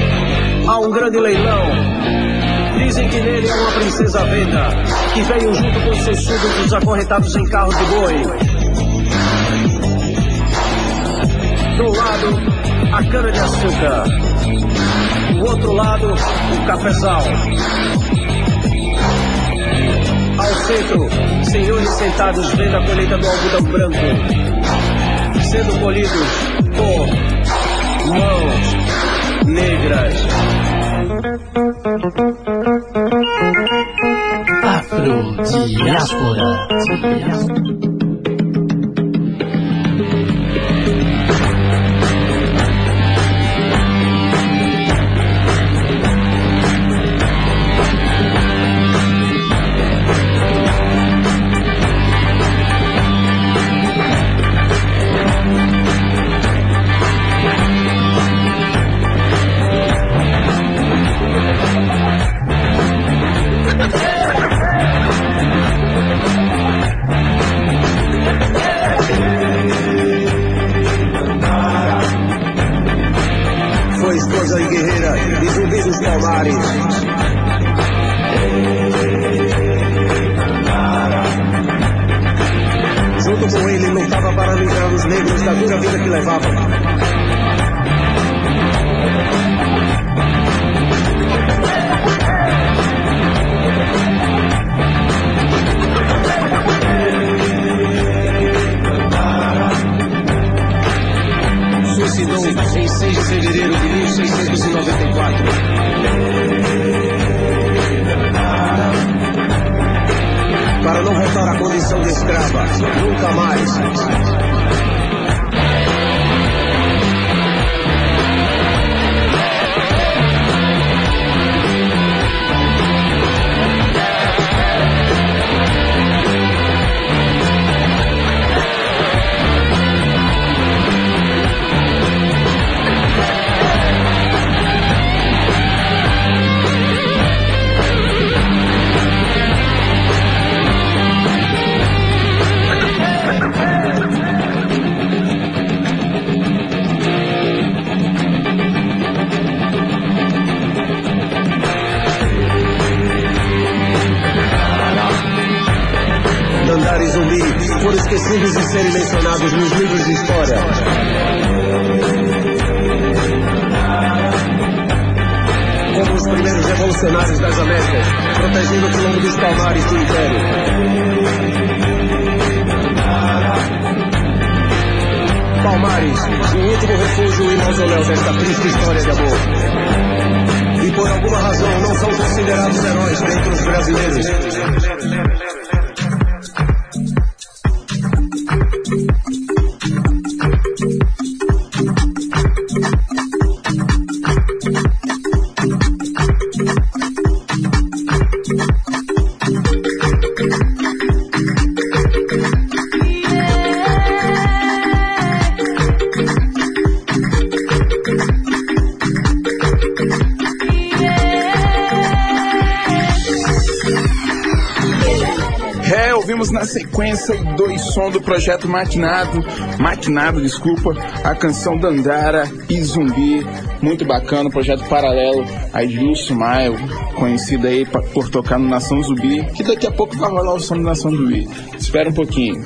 há um grande leilão. Dizem que nele há uma princesa à venda, que veio junto com seus súditos acorrentados em carros de boi. Do lado, a cana-de-açúcar. Do outro lado, o cafezal. Ao centro, senhores sentados vendo a colheita do algodão branco, sendo colhidos por mãos negras. Afrodiáspora. Junto com ele lutava para livrar os negros da dura vida que levavam. merecidos de serem mencionados nos livros de história. Como os primeiros revolucionários das Américas, protegendo o quilombo dos Palmares do Império. Palmares, o último refúgio e mausoléu desta triste história de amor. E por alguma razão não são considerados heróis dentre os brasileiros. Na sequência do som do projeto Maquinado, Maquinado, desculpa, a canção Dandara e Zumbi, muito bacana, projeto paralelo aí de Lúcio Maia, conhecido aí por tocar no Nação Zumbi, que daqui a pouco vai rolar o som do Nação Zumbi. Espera um pouquinho.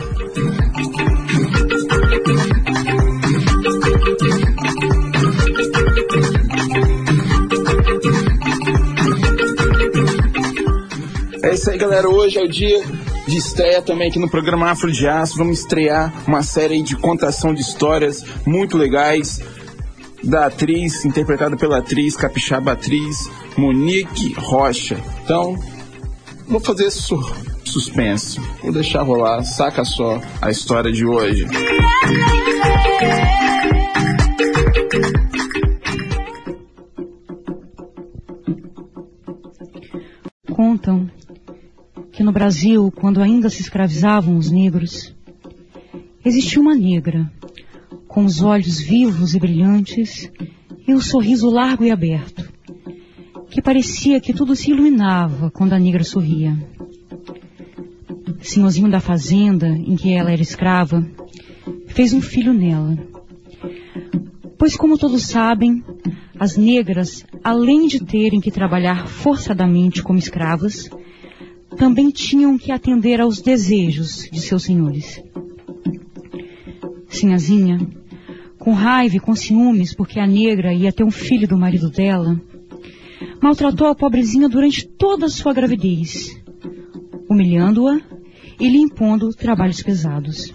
É isso aí, galera, hoje é o dia de estreia também aqui no programa Afro de Aço. Vamos estrear uma série de contação de histórias muito legais da atriz, interpretada pela atriz, capixaba atriz Monique Rocha. Então, vou fazer su- suspense, vou deixar rolar, saca só a história de hoje. Contam que no Brasil, quando ainda se escravizavam os negros, existia uma negra, com os olhos vivos e brilhantes e o sorriso largo e aberto, que parecia que tudo se iluminava quando a negra sorria. Senhorzinho da fazenda em que ela era escrava fez um filho nela, pois, como todos sabem, as negras, além de terem que trabalhar forçadamente como escravas, também tinham que atender aos desejos de seus senhores. Sinhazinha, com raiva e com ciúmes porque a negra ia ter um filho do marido dela, maltratou a pobrezinha durante toda a sua gravidez, humilhando-a e lhe impondo trabalhos pesados.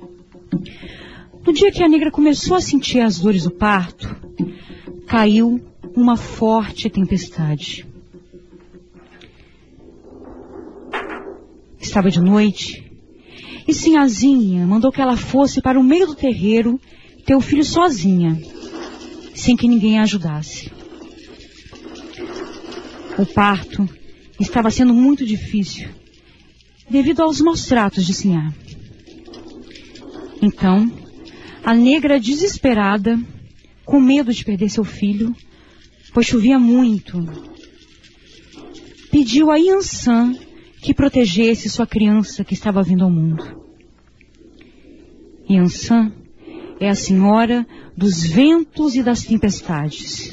No dia que a negra começou a sentir as dores do parto, caiu uma forte tempestade. Estava de noite, e Sinhazinha mandou que ela fosse para o meio do terreiro ter o filho sozinha, sem que ninguém a ajudasse. O parto estava sendo muito difícil, devido aos maus tratos de Sinhá. Então, a negra, desesperada, com medo de perder seu filho, pois chovia muito, pediu a Iansã que protegesse sua criança que estava vindo ao mundo. Iansã é a senhora dos ventos e das tempestades.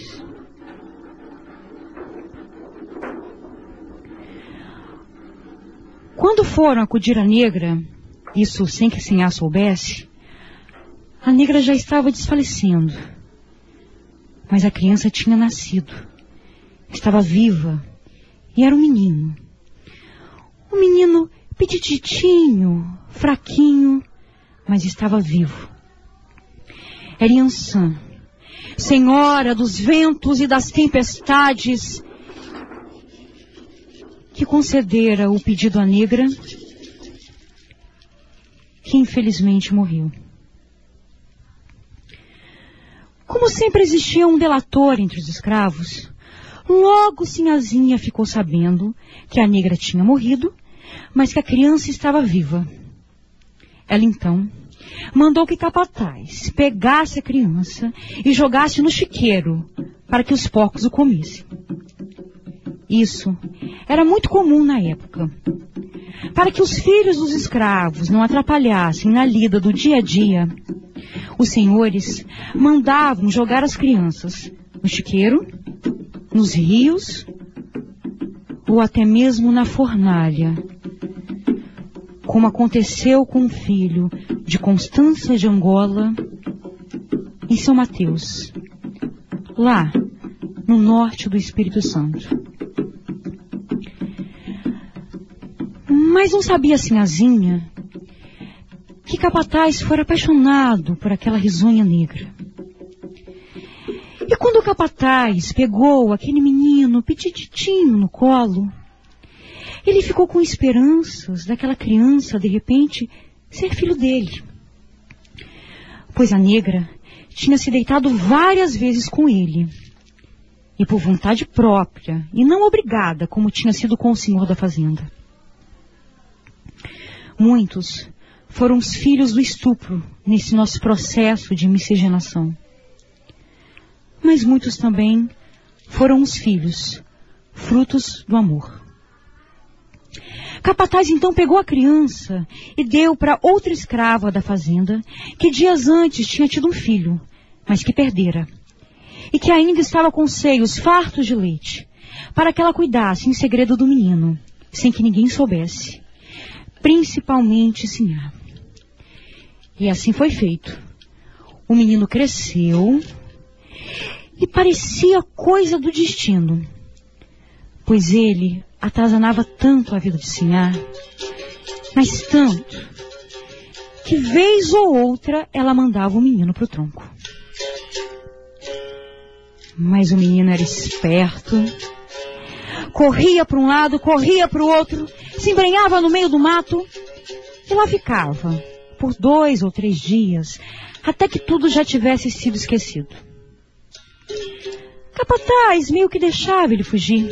Quando foram acudir a negra, isso sem que Sinhá soubesse, a negra já estava desfalecendo. Mas a criança tinha nascido, estava viva e era um menino. Um menino petititinho, fraquinho, mas estava vivo. Era Iansã, senhora dos ventos e das tempestades, que concedera o pedido à negra, que infelizmente morreu. Como sempre existia um delator entre os escravos, logo Sinhazinha ficou sabendo que a negra tinha morrido, mas que a criança estava viva. Ela então mandou que Capataz pegasse a criança e jogasse no chiqueiro para que os porcos o comessem. Isso era muito comum na época. Para que os filhos dos escravos não atrapalhassem na lida do dia a dia, os senhores mandavam jogar as crianças no chiqueiro, nos rios ou até mesmo na fornalha, como aconteceu com o filho de Constança de Angola em São Mateus, lá no norte do Espírito Santo. Mas não sabia Sinhazinha que Capataz fora apaixonado por aquela risonha negra. E quando o Capataz pegou aquele menino petititinho no colo, ele ficou com esperanças daquela criança, de repente, ser filho dele. Pois a negra tinha se deitado várias vezes com ele, e por vontade própria, e não obrigada, como tinha sido com o senhor da fazenda. Muitos foram os filhos do estupro nesse nosso processo de miscigenação. Mas muitos também foram os filhos, frutos do amor. Capataz então pegou a criança e deu para outra escrava da fazenda, que dias antes tinha tido um filho, mas que perdera, e que ainda estava com seios fartos de leite, para que ela cuidasse em segredo do menino, sem que ninguém soubesse, principalmente Sinhá. E assim foi feito. O menino cresceu e parecia coisa do destino, pois ele atazanava tanto a vida de Sinhá, mas tanto, que vez ou outra ela mandava o menino para o tronco. Mas o menino era esperto, corria para um lado, corria para o outro, se embrenhava no meio do mato, e lá ficava, por dois ou três dias, até que tudo já tivesse sido esquecido. Capataz meio que deixava ele fugir,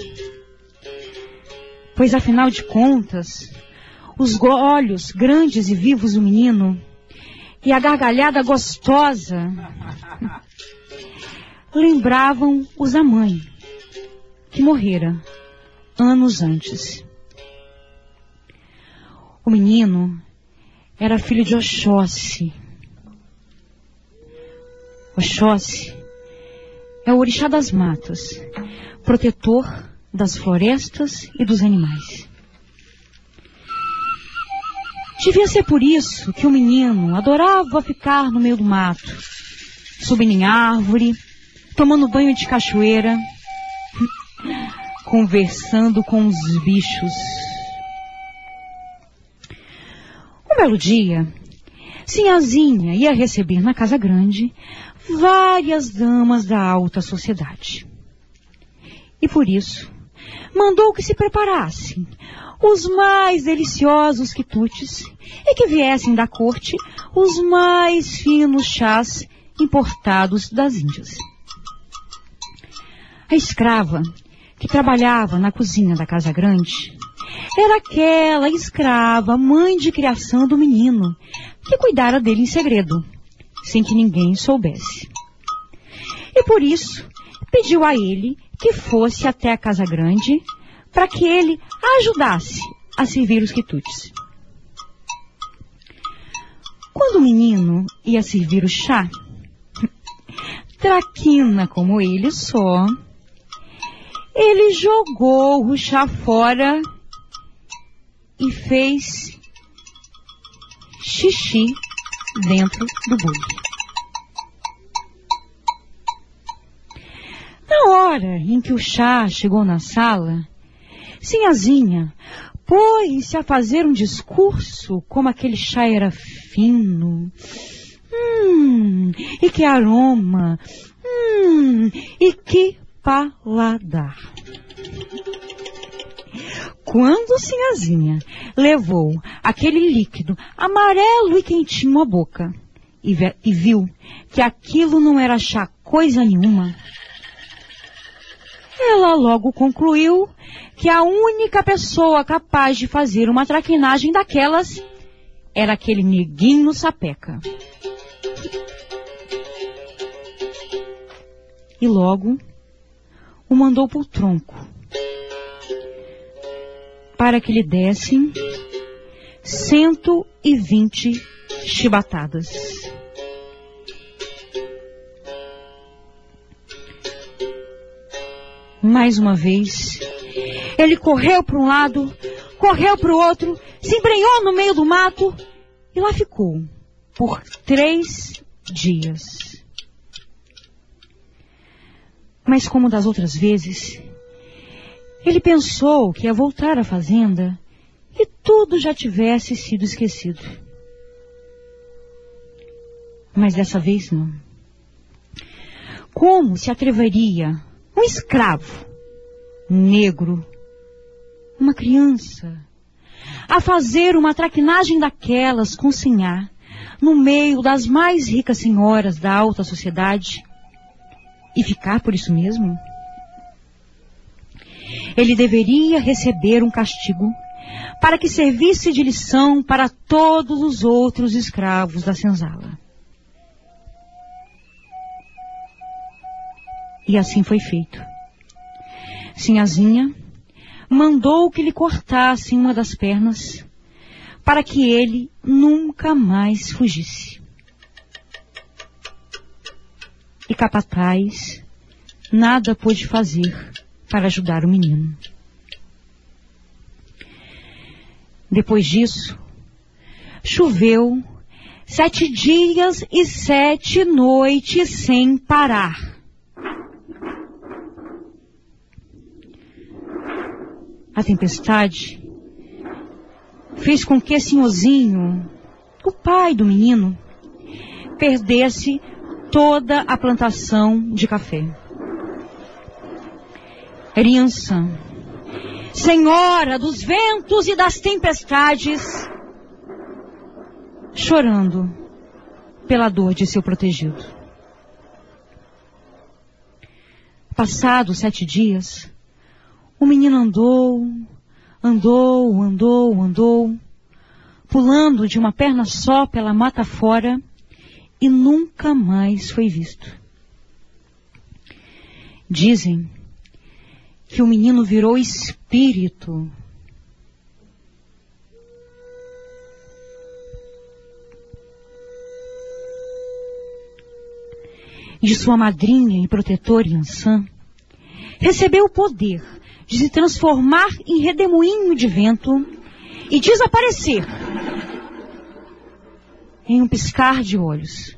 pois afinal de contas, os olhos grandes e vivos do menino e a gargalhada gostosa lembravam os da mãe, que morrera anos antes. O menino era filho de Oxóssi. Oxóssi é o orixá das matas, protetor das florestas e dos animais. Devia ser por isso que o menino adorava ficar no meio do mato, subindo em árvore, tomando banho de cachoeira, conversando com os bichos. Um belo dia, Sinhazinha ia receber na casa grande várias damas da alta sociedade. E por isso, mandou que se preparassem os mais deliciosos quitutes e que viessem da corte os mais finos chás importados das Índias. A escrava que trabalhava na cozinha da casa grande era aquela escrava mãe de criação do menino que cuidara dele em segredo, sem que ninguém soubesse. E por isso pediu a ele que fosse até a casa grande para que ele ajudasse a servir os quitutes. Quando o menino ia servir o chá, traquina como ele só, ele jogou o chá fora e fez xixi dentro do bule. Na hora em que o chá chegou na sala, Sinhazinha pôs-se a fazer um discurso como aquele chá era fino. Hum, e que aroma! Hum, e que paladar! Quando Sinhazinha levou aquele líquido amarelo e quentinho à boca e, e viu que aquilo não era chá coisa nenhuma, ela logo concluiu que a única pessoa capaz de fazer uma traquinagem daquelas era aquele neguinho sapeca. E logo o mandou pro tronco para que lhe dessem cento e vinte chibatadas. Mais uma vez, ele correu para um lado, correu para o outro, se embrenhou no meio do mato e lá ficou por três dias. Mas como das outras vezes, ele pensou que ia voltar à fazenda e tudo já tivesse sido esquecido. Mas dessa vez não. Como se atreveria um escravo, negro, uma criança, a fazer uma traquinagem daquelas com Sinhá, no meio das mais ricas senhoras da alta sociedade, e ficar por isso mesmo? Ele deveria receber um castigo para que servisse de lição para todos os outros escravos da senzala. E assim foi feito. Sinhazinha mandou que lhe cortassem uma das pernas para que ele nunca mais fugisse. E Capataz nada pôde fazer para ajudar o menino. Depois disso, choveu sete dias e sete noites sem parar. A tempestade fez com que Sinhozinho, o pai do menino, perdesse toda a plantação de café. Eriança, senhora dos ventos e das tempestades, chorando pela dor de seu protegido. Passados sete dias, o menino andou, andou, andou, andou, pulando de uma perna só pela mata fora e nunca mais foi visto. Dizem que o menino virou espírito. De sua madrinha e protetora Iansã, recebeu o poder de se transformar em redemoinho de vento e desaparecer em um piscar de olhos.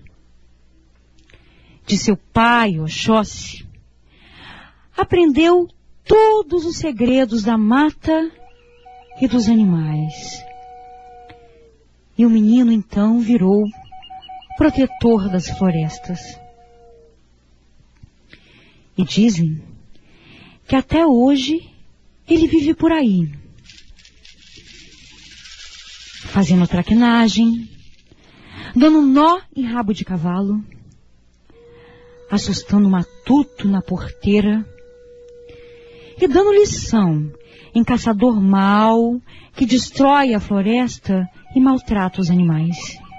De seu pai, Oxóssi, aprendeu todos os segredos da mata e dos animais. E o menino então virou protetor das florestas. E dizem que até hoje ele vive por aí, fazendo traquinagem, dando nó em rabo de cavalo, assustando matuto na porteira e dando lição em caçador mau que destrói a floresta e maltrata os animais.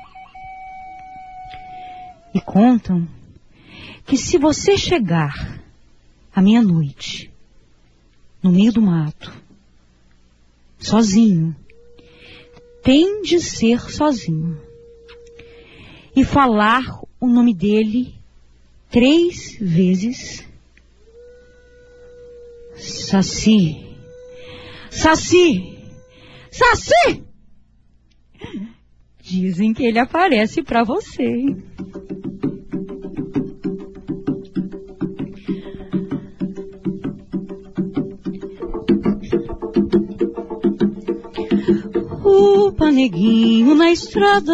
E contam que se você chegar à meia-noite no meio do mato, sozinho, tem de ser sozinho, e falar o nome dele três vezes: Saci, Saci, Saci! Dizem que ele aparece pra você. O paneguinho na estrada,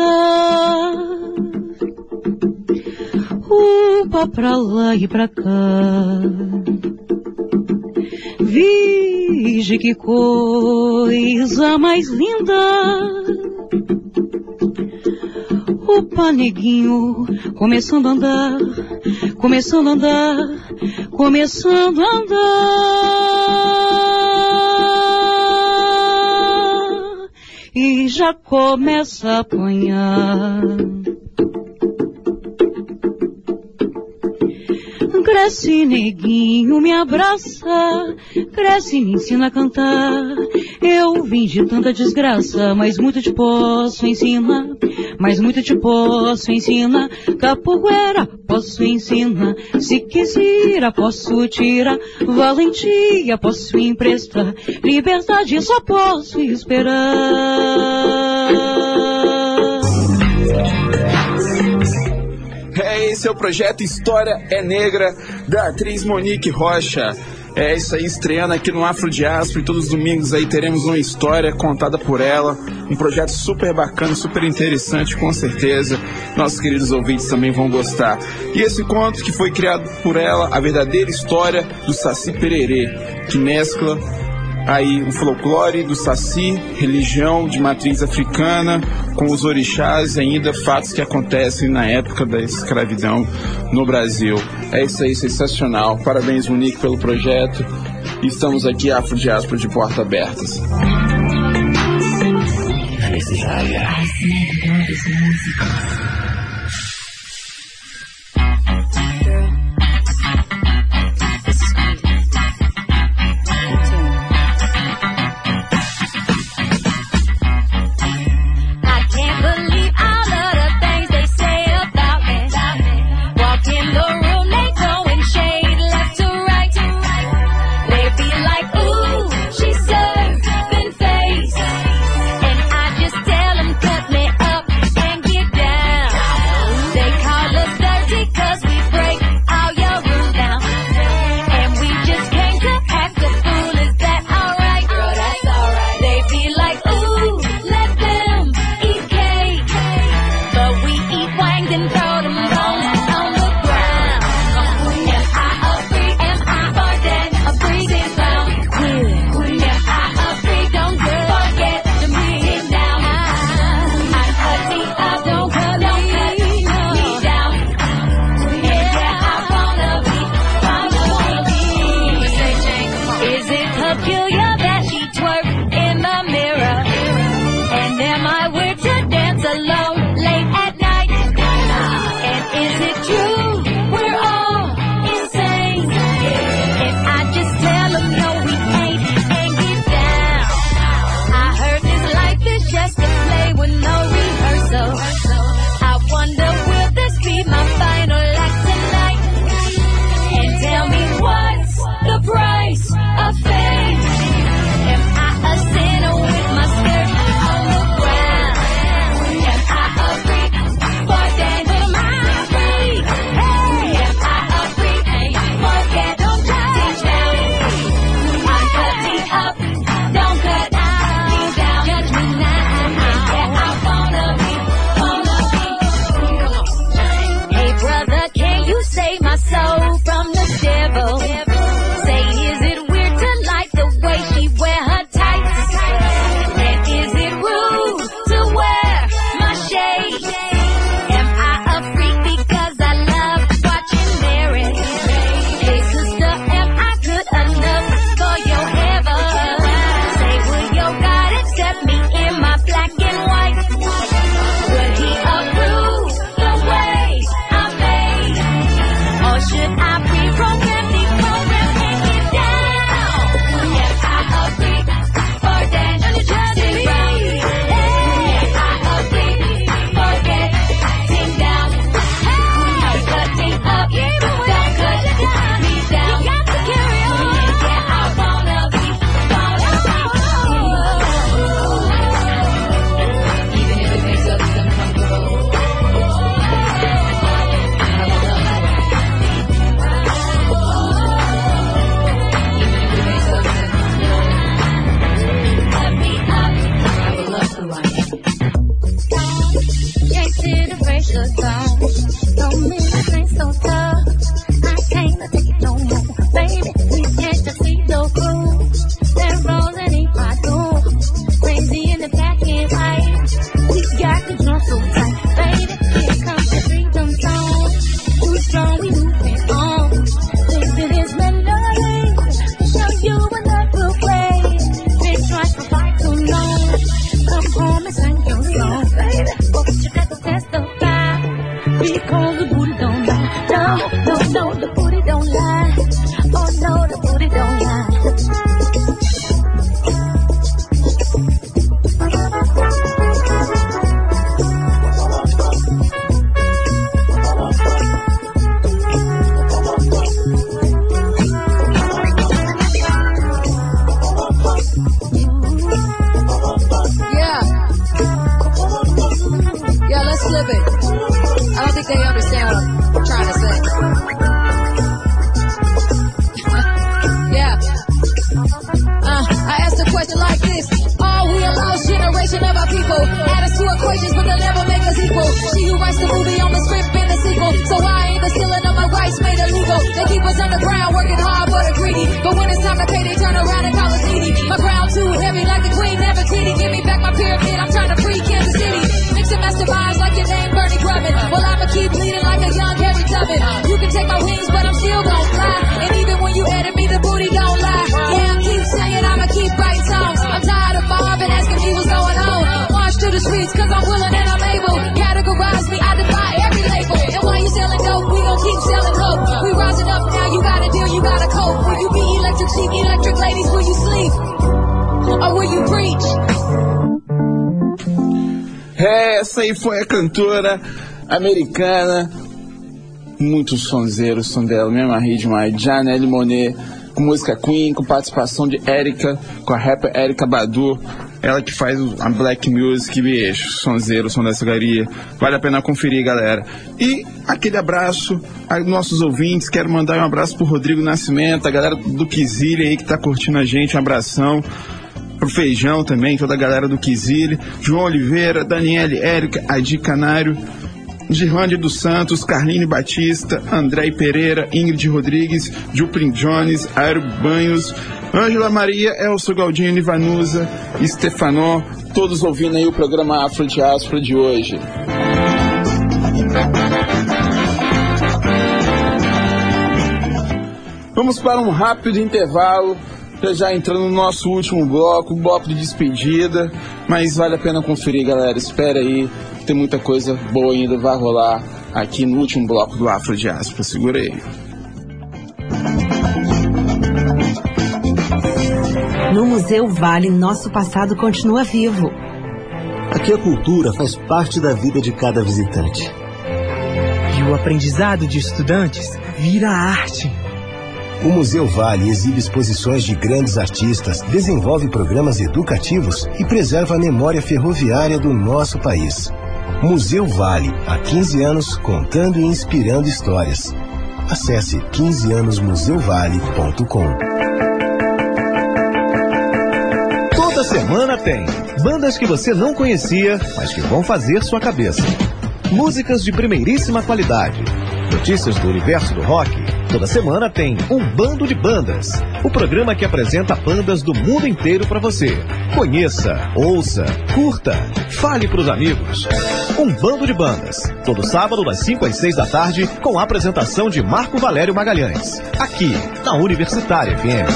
upa pra lá e pra cá. Vige que coisa mais linda. O paneguinho começando a andar, começando a andar, começando a andar, e já começa a apanhar. Cresce, neguinho, me abraça, cresce, me ensina a cantar. Eu vim de tanta desgraça, mas muito te posso ensinar, mas muito te posso ensinar. Capoeira posso ensinar, se quiser posso tirar, valentia posso emprestar, liberdade só posso esperar. É, esse é o projeto História é Negra, da atriz Monique Rocha. É isso aí, estreando aqui no Afro Diáspora, e todos os domingos aí teremos uma história contada por ela, um projeto super bacana, super interessante, com certeza nossos queridos ouvintes também vão gostar. E esse conto que foi criado por ela, a verdadeira história do Saci Pererê, que mescla aí o folclore do Saci, religião de matriz africana, com os orixás e ainda fatos que acontecem na época da escravidão no Brasil. É isso aí, sensacional. Parabéns, Monique, pelo projeto. E estamos aqui, Afro Diáspora, de porta abertas. Felicidade. As melhores músicas. The price of fame. people. Add us to equations, but they'll never make us equal. She who writes the movie on the script and the sequel. So why ain't the stealing of my rights made illegal? They keep us underground, working hard for the greedy. But when it's time to pay, they turn around and call us needy. My crown too heavy, like the Queen Nefertiti. Give me back my pyramid, I'm trying to free Kansas City. Mix and masterminds like your name, Bernie Grubbin. Well, I'ma keep bleeding like a young Harry Tubman. You can take my wings, but I'm still gon' fly. And even when you edit me, the booty don't lie. Yeah, I keep saying I'ma keep writing songs. I'm tired of Marvin asking me what's going on. March to the streets, cause I'm willing and I'm able. Categorize me, I defy every label. And while you selling dope, we gon' keep selling hope. We rising up now, you gotta deal, you gotta cope. Will you be electric sheep, electric ladies, will you sleep? Or will you preach? É, essa aí foi a cantora americana, muito sonzeiro o som dela, me amarrei demais, Janelle Monáe, com música Queen, com participação de Erykah, com a rapper Erykah Badu, ela que faz a Black Music, bicho, sonzeiro, o som dessa garia, vale a pena conferir, galera. E aquele abraço aos nossos ouvintes, quero mandar um abraço pro Rodrigo Nascimento, a galera do Kizili aí que tá curtindo a gente, um abração. Pro Feijão também, toda a galera do Kizili, João Oliveira, Daniele Érica, Adi Canário, Girlande dos Santos, Carline Batista, André Pereira, Ingrid Rodrigues, Juplin Jones, Aero Banhos, Ângela Maria, Elcio Galdino, Ivanusa, Stefanó, todos ouvindo aí o programa Afro Diáspora de hoje. Vamos para um rápido intervalo, já entrando no nosso último bloco, bloco de despedida, mas vale a pena conferir, galera, espera aí, tem muita coisa boa ainda, vai rolar aqui no último bloco do Afro Diáspora, segura aí. No Museu Vale, nosso passado continua vivo. Aqui a cultura faz parte da vida de cada visitante. E o aprendizado de estudantes vira arte. O Museu Vale exibe exposições de grandes artistas, desenvolve programas educativos e preserva a memória ferroviária do nosso país. Museu Vale, há quinze anos, contando e inspirando histórias. Acesse quinze anos museu vale ponto com. Toda semana tem bandas que você não conhecia, mas que vão fazer sua cabeça. Músicas de primeiríssima qualidade. Notícias do universo do rock. Toda semana tem Um Bando de Bandas, o programa que apresenta bandas do mundo inteiro para você. Conheça, ouça, curta, fale pros amigos. Um Bando de Bandas, todo sábado das cinco às seis da tarde, com a apresentação de Marco Valério Magalhães, aqui na Universitária F M.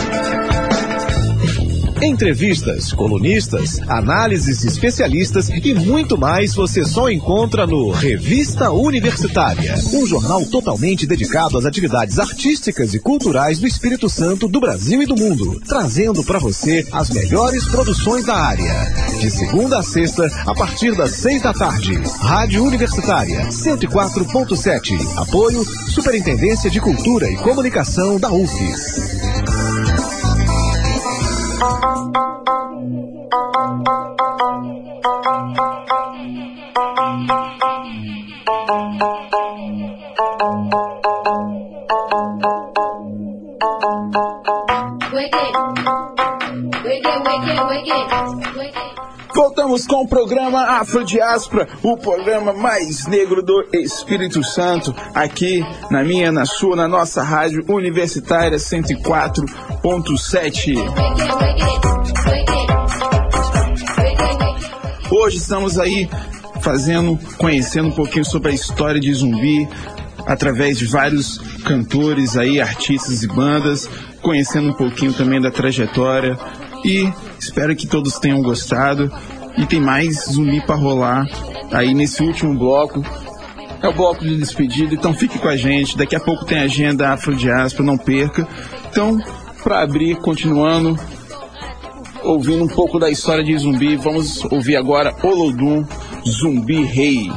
Entrevistas, colunistas, análises especialistas e muito mais você só encontra no Revista Universitária, um jornal totalmente dedicado às atividades artísticas e culturais do Espírito Santo, do Brasil e do mundo, trazendo para você as melhores produções da área. De segunda a sexta, a partir das seis da tarde. Rádio Universitária, cento e quatro ponto sete. Apoio Superintendência de Cultura e Comunicação da U F E S. Voltamos com o programa Afro Diáspora, o programa mais negro do Espírito Santo, aqui na minha, na sua, na nossa rádio universitária cento e quatro ponto sete. Hoje estamos aí fazendo, conhecendo um pouquinho sobre a história de Zumbi, através de vários cantores aí, artistas e bandas, conhecendo um pouquinho também da trajetória, e espero que todos tenham gostado. E tem mais Zumbi para rolar aí nesse último bloco. É o bloco de despedida, então fique com a gente. Daqui a pouco tem a agenda Afro Diáspora, não perca. Então, para abrir, continuando, ouvindo um pouco da história de Zumbi, vamos ouvir agora Olodum, Zumbi Rei.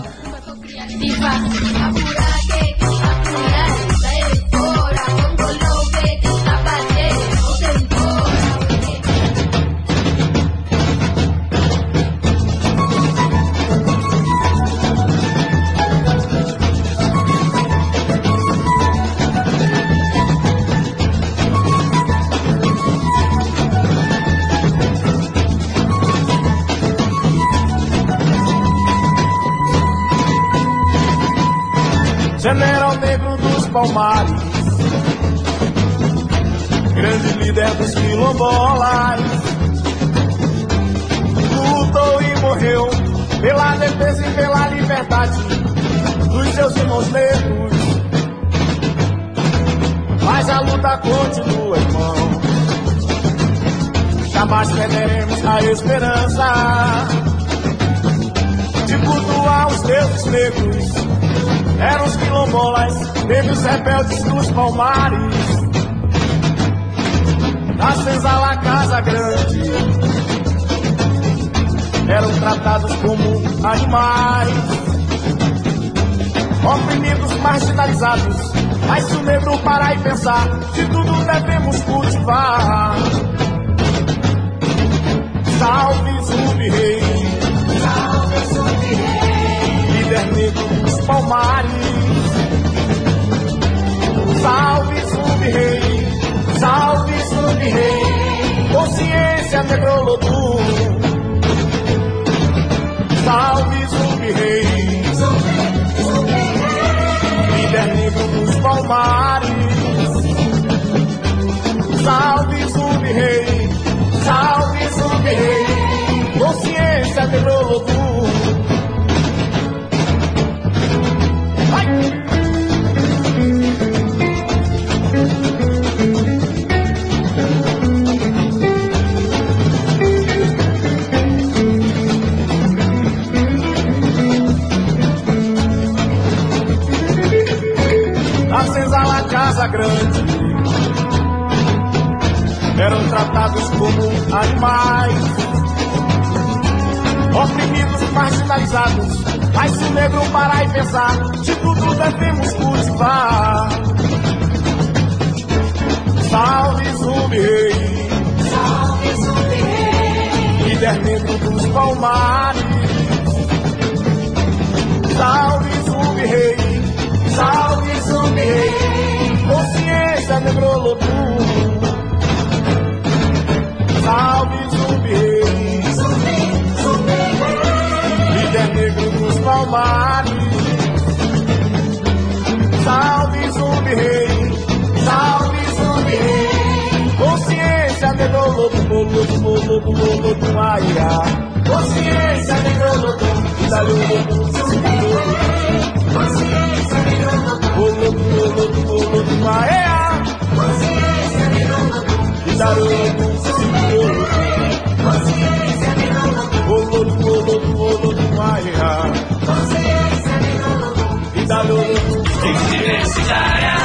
general negro dos Palmares, grande líder dos quilombolas, lutou e morreu pela defesa e pela liberdade dos seus irmãos negros. Mas a luta continua, irmão. Jamais perderemos a esperança de cultuar os deuses negros. Eram os quilombolas, negros rebeldes dos Palmares, na senzala Casa Grande. Eram tratados como animais, oprimidos, marginalizados. Mas se o negro parar e pensar, de tudo devemos cultivar. Salve Zumbi Rei, salve Zumbi Rei, líder negro dos Palmares. Salve Zumbi Rei, salve Zumbi Rei, consciência negrolodum. Salve Zumbi Rei, líder negro dos Palmares. Salve Zumbi Rei, salve Zumbi Rei, consciência negrolodum. Na senzala Casa Grande, eram tratados como animais, oprimidos, marginalizados. Mas se o negro parar e pensar, de tudo devemos cultivar. Salve Zumbi Rei, salve Zumbi Rei, líder negro dos Palmares. Salve Zumbi Rei, salve Zumbi Rei, consciência negrolodum. Salve Zumbi Rei, líder negro dos Palmares. Salve Zumbi Rei, salve Zumbi Rei, consciência negrolodum, lodum, lodum, lodum, aia. Consciência negrolodum, idalolodum, Zumbi Rei, consciência negrolodum, lodum, lodum, lodum, aia. Consciência negrolodum, idalolodum, Zumbi Rei, consciência negrolodum, lodum, lodum, lodum, aia. Consciência negrolodum, idalolodum, universitária.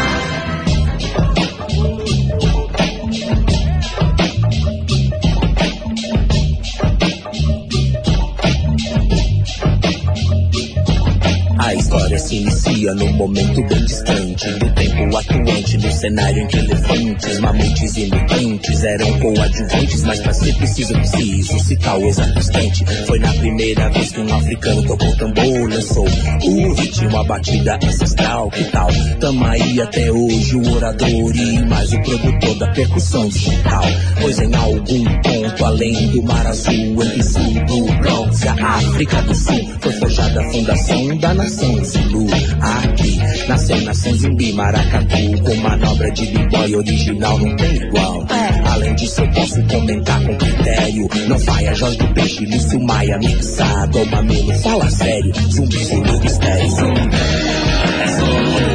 A história se inicia num momento bem distante do tempo atuante, no cenário em que elefantes, mamutes e mutantes eram coadjuvantes, mas pra ser preciso, preciso citar o exato instante. Foi na primeira vez que um africano tocou tambor, lançou o ritmo, a batida ancestral, que tal? Tamo aí até hoje, o orador e mais o produtor da percussão digital. Pois em algum ponto além do Mar Azul, entre sul do Bronx e a África do Sul, foi forjada a fundação da nação Zulu. Aqui nasceu nação Zumbi Maracatu, com manobra de b-boy original não tem igual. Além disso eu posso comentar com critério, não faia Jorge do Peixe, Lúcio Maia mixado ao mamelo, fala sério, Zumbi Zulu mistério. Zumbi, Zumbi,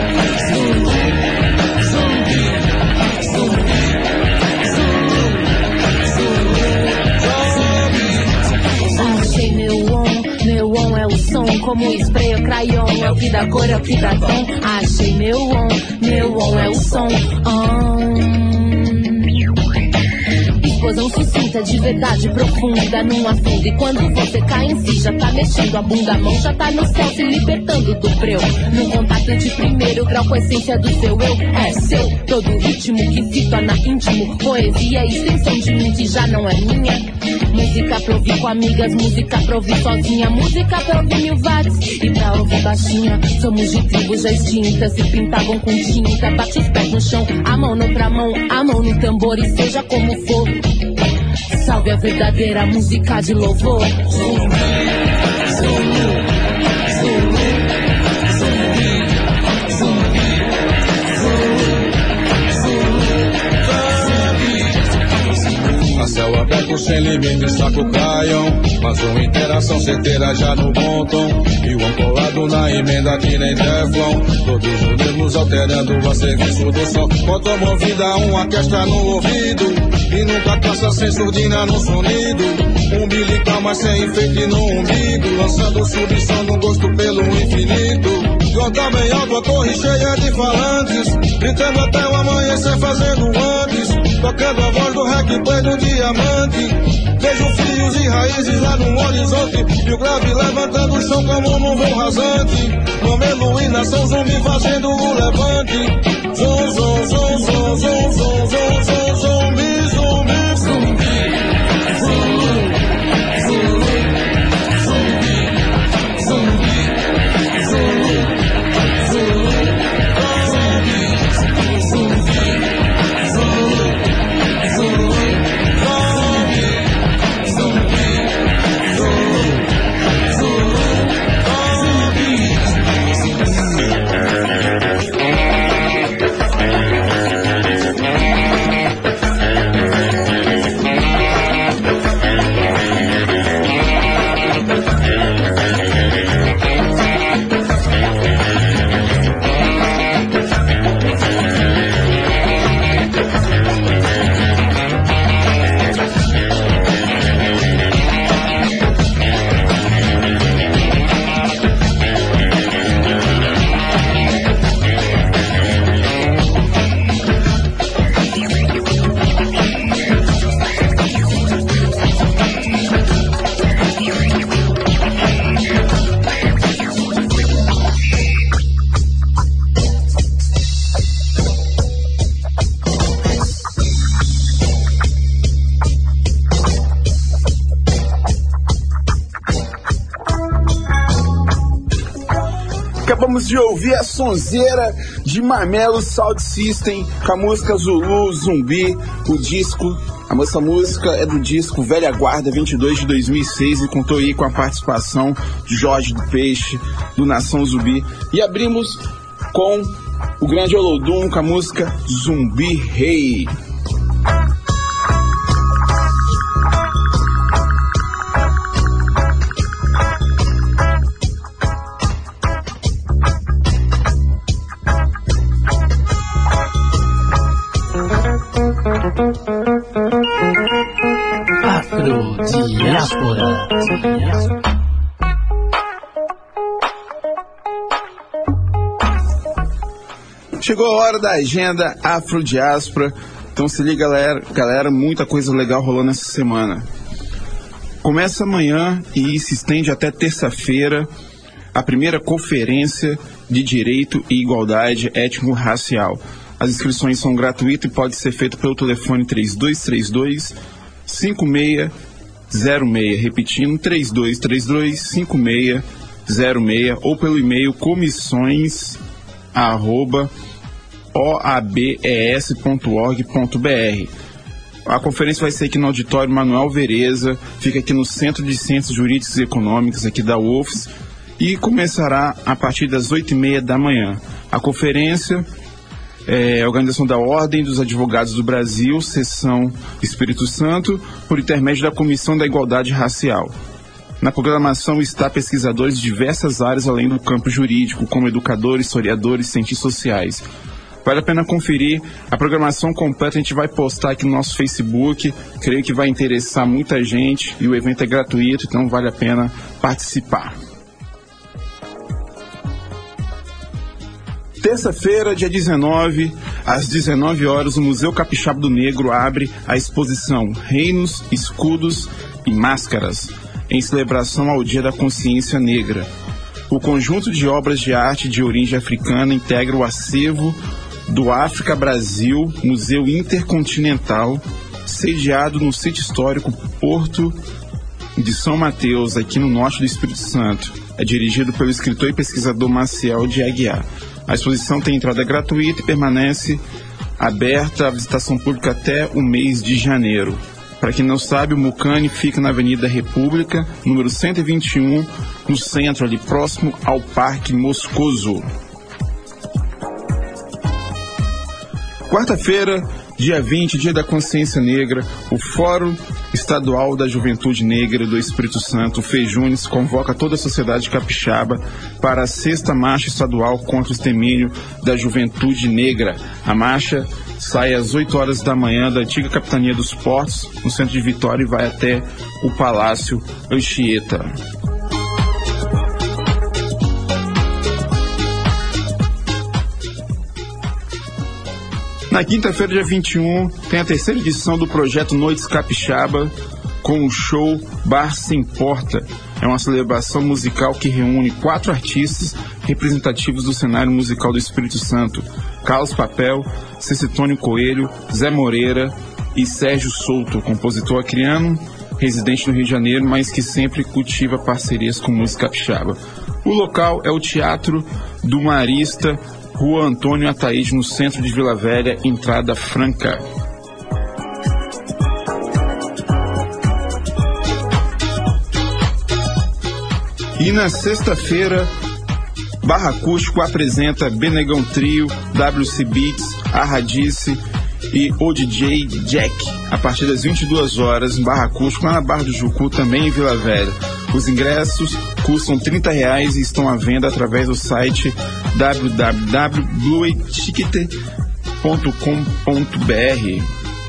achei meu on, meu on é o som, como spray ou crayon, é o que dá cor, é o que dá tom. Achei meu on, meu on é o som. On. Explosão sucinta de verdade profunda num assunto, e quando você cai em si já tá mexendo a bunda, a mão já tá no céu se libertando do breu. Num contato de primeiro grau com a essência do seu eu, é seu todo ritmo que se torna íntimo, poesia e extensão de mim que já não é minha. Música pra ouvir com amigas, música pra ouvir sozinha, música pra ouvir mil watts e pra ouvir baixinha. Somos de tribos já extintas, se pintavam com tinta, bate os pés no chão, a mão não pra mão, a mão no tambor e seja como for. Salve a verdadeira música de louvor. Zumbi, Zumbi, Zumbi, Zumbi, A céu aberto sem limite, saco caiam. Mas uma interação certeira já no bom tom. E o ancorado na emenda que nem Teflon. Todos unidos alterando a serviço do som. Motor movida, uma orquestra no ouvido. E nunca passa sem surdina no sonido. Umbilical, mas sem enfeite no umbigo. Lançando subção no gosto pelo infinito. Canta bem alto, a torre cheia de falantes. Gritando até o amanhecer, fazendo antes. Tocando a voz do reggae play do diamante. Vejo fios e raízes lá no horizonte. E o grave levantando o chão como num voo rasante. Comendo e nação zumbi fazendo o levante. Zum, zum, zum, zum, zum, zum, zum, zum, zumbi, zumbi, zumbi. Acabamos de ouvir a sonzeira de Marmelo Sound System com a música Zulu Zumbi, o disco. A nossa música é do disco Velha Guarda vinte e dois de dois mil e seis e contou aí com a participação de Jorge do Peixe, do Nação Zumbi. E abrimos com o grande Olodum com a música Zumbi Rei. Afrodiáspora. Chegou a hora da agenda Afrodiáspora. Então se liga, galera, galera, muita coisa legal rolando essa semana. Começa amanhã e se estende até terça-feira a primeira conferência de Direito e Igualdade Étnico-Racial. As inscrições são gratuitas e pode ser feito pelo telefone três dois três dois, cinco seis zero seis, repetindo, três dois três dois, cinco seis zero seis, ou pelo e-mail comissões arroba o a b e s ponto org ponto b r. A conferência vai ser aqui no auditório Manuel Vereza, fica aqui no Centro de Ciências Jurídicas e Econômicas aqui da U F S, e começará a partir das oito e meia da manhã. A conferência é a Organização da Ordem dos Advogados do Brasil, Seção Espírito Santo, por intermédio da Comissão da Igualdade Racial. Na programação está pesquisadores de diversas áreas além do campo jurídico, como educadores, historiadores, cientistas sociais. Vale a pena conferir a programação completa, a gente vai postar aqui no nosso Facebook, creio que vai interessar muita gente e o evento é gratuito, então vale a pena participar. Terça-feira, dia dezenove, às dezenove horas, o Museu Capixaba do Negro abre a exposição Reinos, Escudos e Máscaras, em celebração ao Dia da Consciência Negra. O conjunto de obras de arte de origem africana integra o acervo do África Brasil, Museu Intercontinental, sediado no sítio histórico Porto de São Mateus, aqui no norte do Espírito Santo. É dirigido pelo escritor e pesquisador Maciel de Aguiar. A exposição tem entrada gratuita e permanece aberta à visitação pública até o mês de janeiro. Para quem não sabe, o Mucane fica na Avenida República, número cento e vinte e um, no centro, ali próximo ao Parque Moscoso. Quarta-feira, dia vinte, dia da consciência negra, o Fórum Estadual da Juventude Negra do Espírito Santo, o FEJUNES, convoca toda a sociedade capixaba para a sexta marcha estadual contra o extermínio da juventude negra. A marcha sai às oito horas da manhã da antiga Capitania dos Portos, no centro de Vitória, e vai até o Palácio Anchieta. Na quinta-feira, dia vinte e um, tem a terceira edição do projeto Noites Capixaba, com o show Bar Sem Porta. É uma celebração musical que reúne quatro artistas representativos do cenário musical do Espírito Santo: Carlos Papel, Cecitônio Coelho, Zé Moreira e Sérgio Souto, compositor acriano, residente no Rio de Janeiro, mas que sempre cultiva parcerias com música capixaba. O local é o Teatro do Marista, Rua Antônio Ataíde, no centro de Vila Velha, entrada franca. E na sexta-feira, Barra Acústico apresenta Benegão Trio, W C Beats, A Radice e o D J Jack, a partir das vinte e duas horas, em Barra Acústico, lá na Barra do Jucu, também em Vila Velha. Os ingressos custam trinta reais e estão à venda através do site w w w ponto blue ticket ponto com ponto b r.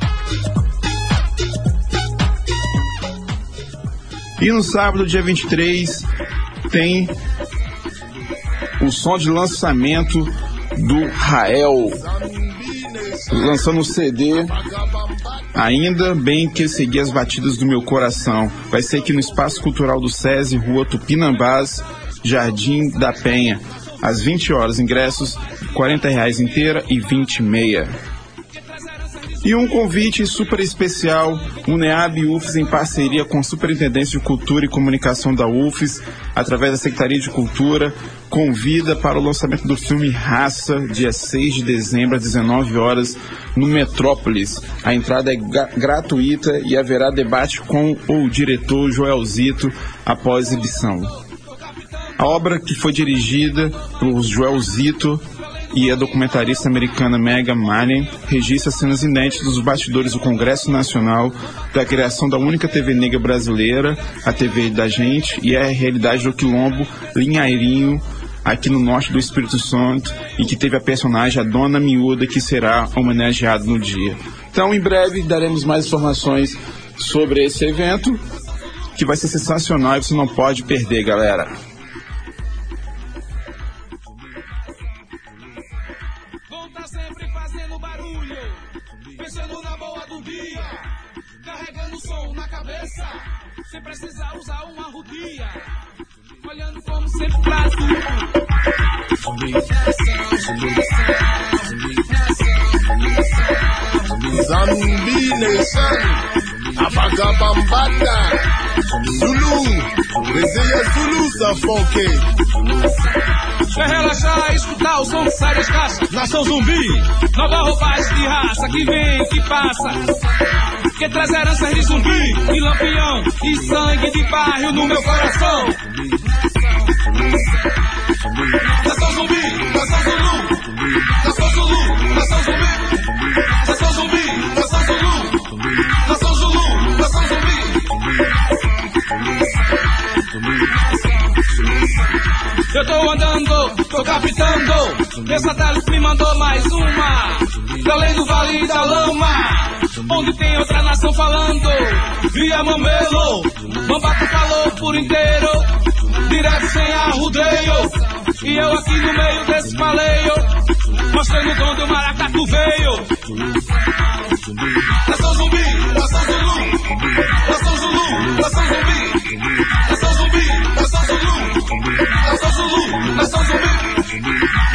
E no sábado, dia vinte e três, tem o som de lançamento do Rael, lançando um C D, Ainda Bem Que Segui as Batidas do Meu Coração. Vai ser aqui no Espaço Cultural do SESI, Rua Tupinambás, Jardim da Penha, às vinte horas. Ingressos quarenta reais inteira e vinte meia. E um convite super especial, o NEAB U F S, em parceria com a Superintendência de Cultura e Comunicação da U F S, através da Secretaria de Cultura, convida para o lançamento do filme Raça, dia seis de dezembro, às dezenove horas, no Metrópolis. A entrada é gra- gratuita e haverá debate com o diretor Joelzito após a exibição. A obra, que foi dirigida por Joelzito e a documentarista americana Megan Malley, registra cenas inéditas dos bastidores do Congresso Nacional, da criação da única T V negra brasileira, a T V da Gente, e a realidade do quilombo Linhairinho, aqui no norte do Espírito Santo, e que teve a personagem, a Dona Miúda, que será homenageada no dia. Então, em breve, daremos mais informações sobre esse evento, que vai ser sensacional e você não pode perder, galera. Pensando na boa do dia, carregando o som na cabeça, sem precisar usar uma rodia, olhando como sempre pra Zambi Nation, Abagabambata, Zulu, Resenha Zulu Safonque. Quer relaxar, escutar o som que sai das caixas? Nação Zumbi, nova roupagem de raça que vem, que passa, que traz heranças de zumbi, e lampião, e sangue de bairro no meu coração. Nação Zumbi, Nação Zulu, Nação Zulu, Nação Zumbi, Nação Zumbi, Nação Zulu, Nação Zulu, Nação Zumbi. Eu tô andando, tô captando, meu satélite me mandou mais uma, além do Vale da Lama, onde tem outra nação falando, via Mamelo, Mambato falou por inteiro, direto sem arrudeio, e eu aqui no meio desse paleio, mostrando de onde o maracatu veio. Nação Zumbi, Nação Zulu, Nação Zulu, Nação Zumbi, Nação Zumbi, Nação Zulu, Nação Zulu, Nação Zumbi.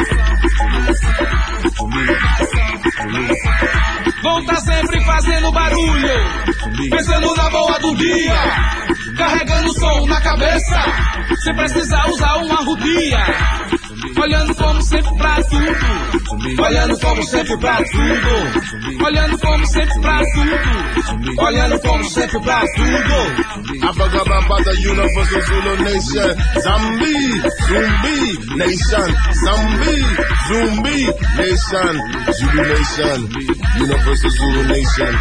Vão tá sempre fazendo barulho, pensando na boa do dia, carregando o som na cabeça, sem precisar usar uma rodia, olhando como sempre pra tudo, olhando como sempre pra tudo, olhando como sempre pra tudo, olhando como sempre pra tudo. Abagababa, the Universal Zulu Nation, Zambi, Zumbi Nation, Zambi, Zumbi Nation, Zulu Nation, Universal Zulu Nation.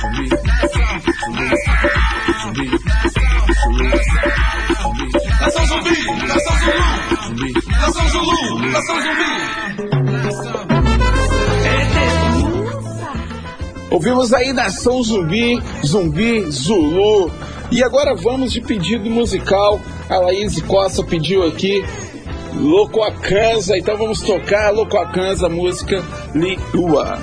Nação Zumbi, Nação Zulu, Nação Zulu, Nação Zumbi. Ouvimos aí Nação Zumbi, Zumbi, Zulu. E agora vamos de pedido musical. A Laís Costa pediu aqui Locoacanza, então vamos tocar Locoacanza, música Liua.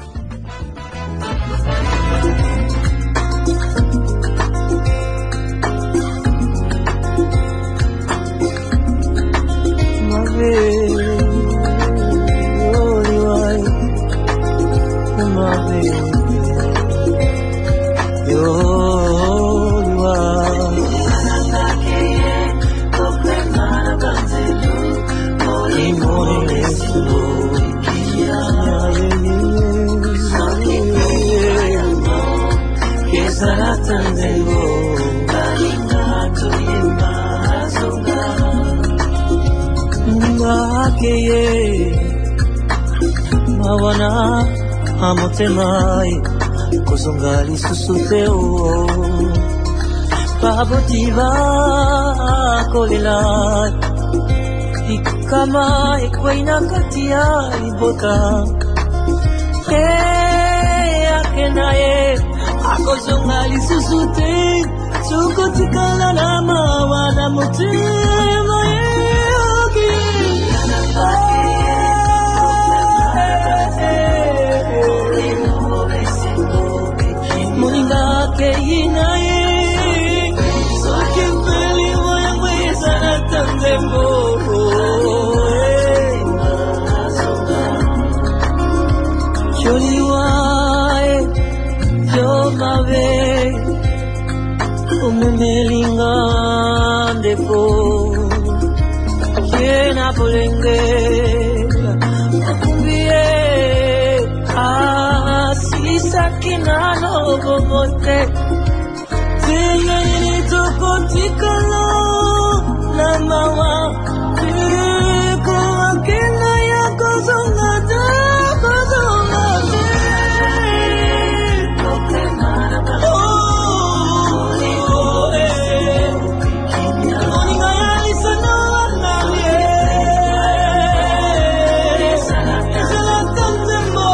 Mawana amotemai kozongali susuteo pabotiva kolela ikama ekweina katia ibota e akenae akozongali susute sukotikala na mawana motema yogi Moninga ke inae soke mbele moya mweza na tanzembo Joli wae yo mawe umemelinga ndefo Kena polenge akumbie Sakina no bobote Tiye ni tokotikalo na mawa Tiko akina ya kozongata kozongate Oh, oh, eh Moninga ya lisano anamie Isala tanzembo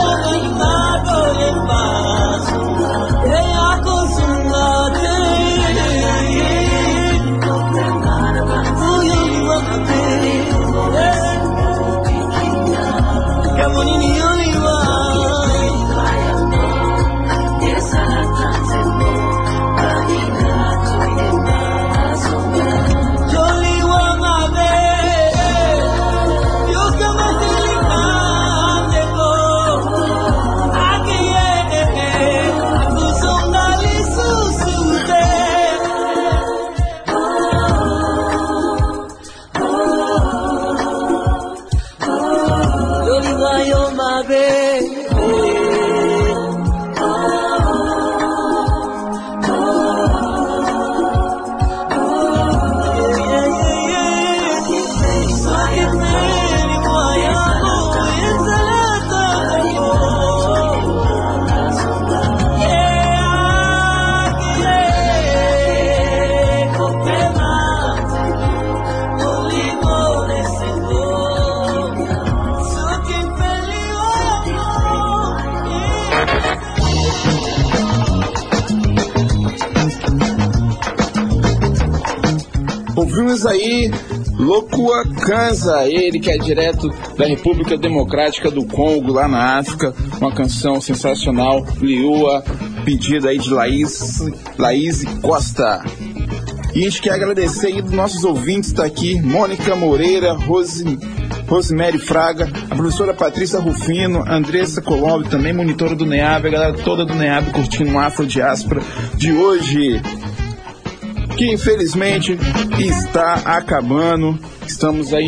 Ouvimos aí Locoacanza, ele que é direto da República Democrática do Congo, lá na África, uma canção sensacional, Liua, pedida aí de Laís, Laís Costa. E a gente quer agradecer aí dos nossos ouvintes, tá aqui, Mônica Moreira, Rose, Rosemary Fraga, a professora Patrícia Rufino, Andressa Colombo, também monitora do NEAB, a galera toda do NEAB curtindo o Afrodiáspora de hoje, que infelizmente está acabando. Estamos aí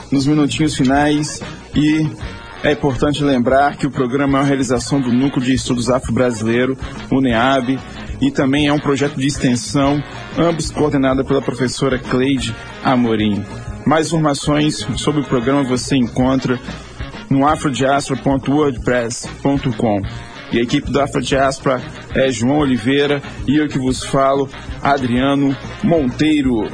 nos minutinhos finais e é importante lembrar que o programa é uma realização do Núcleo de Estudos Afro-Brasileiro, o NEAB, e também é um projeto de extensão, ambos coordenado pela professora Cleide Amorim. Mais informações sobre o programa você encontra no afrodiaspora ponto wordpress ponto com. E a equipe do Afrodiaspora é João Oliveira e eu que vos falo, Adriano Monteiro.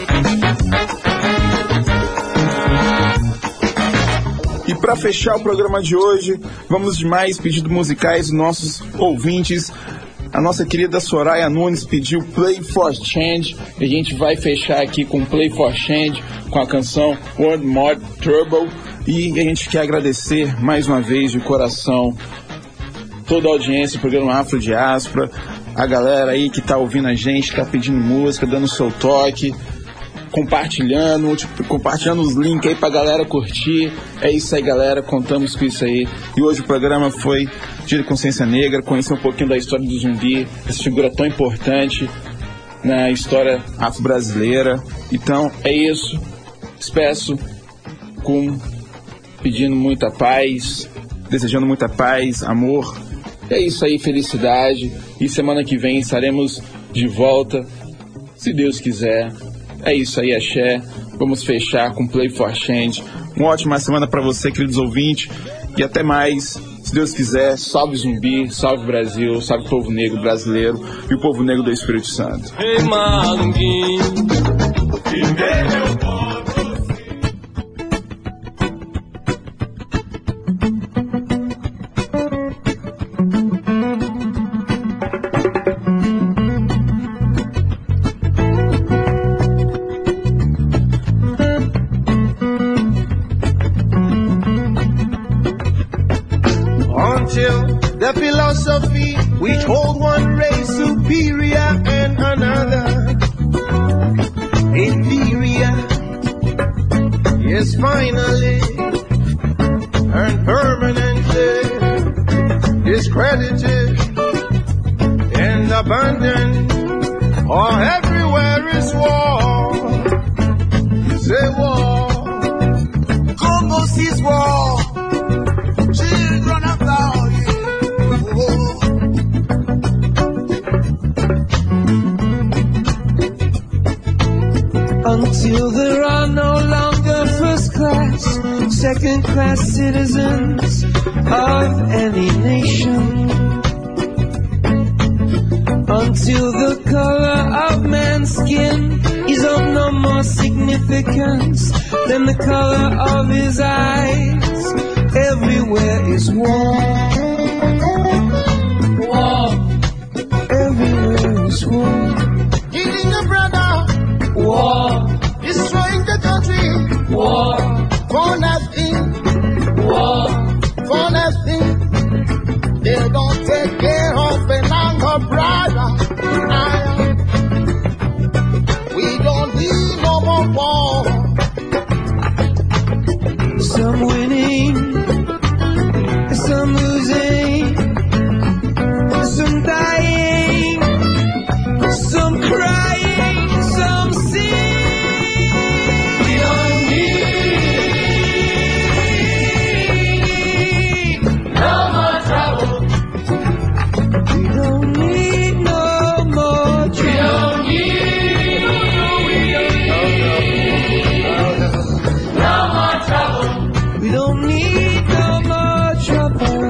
E para fechar o programa de hoje, vamos de mais pedidos musicais dos nossos ouvintes. A nossa querida Soraya Nunes pediu Play for Change. E a gente vai fechar aqui com Play for Change, com a canção One More Trouble. E a gente quer agradecer mais uma vez de coração toda a audiência do programa Afrodiaspora, a galera aí que tá ouvindo a gente, tá pedindo música, dando seu toque, compartilhando, tipo, compartilhando os links aí pra galera curtir. É isso aí, galera, contamos com isso aí. E hoje o programa foi Dia de Consciência Negra, conhecer um pouquinho da história do Zumbi, essa figura tão importante na história afro-brasileira. Então, é isso. Despeço com pedindo muita paz, desejando muita paz, amor. É isso aí, felicidade. E semana que vem estaremos de volta, se Deus quiser. É isso aí, axé. Vamos fechar com Play for Change. Uma ótima semana para você, queridos ouvintes. E até mais, se Deus quiser. Salve Zumbi, salve Brasil, salve o povo negro brasileiro e o povo negro do Espírito Santo. Ei, Malunguinho, the philosophy which hold one race superior and another inferior is finally and permanently discredited and abandoned. Or everywhere is war, is a war. Congo sees war, children of God. until there are no longer first class, second class citizens of any nation. Until the color of man's skin is of no more significance than the color of his eyes. Everywhere is war. War. Everywhere is war. Killing a brother. War. Destroying the country. War. For nothing. War. For nothing. They don't take care of a longer brother. I, we don't need no more war. Some winning, some losing, some dying, some crying, some sing. We don't need no more trouble. We don't need no more trouble. We don't need no more trouble. We don't need no more trouble.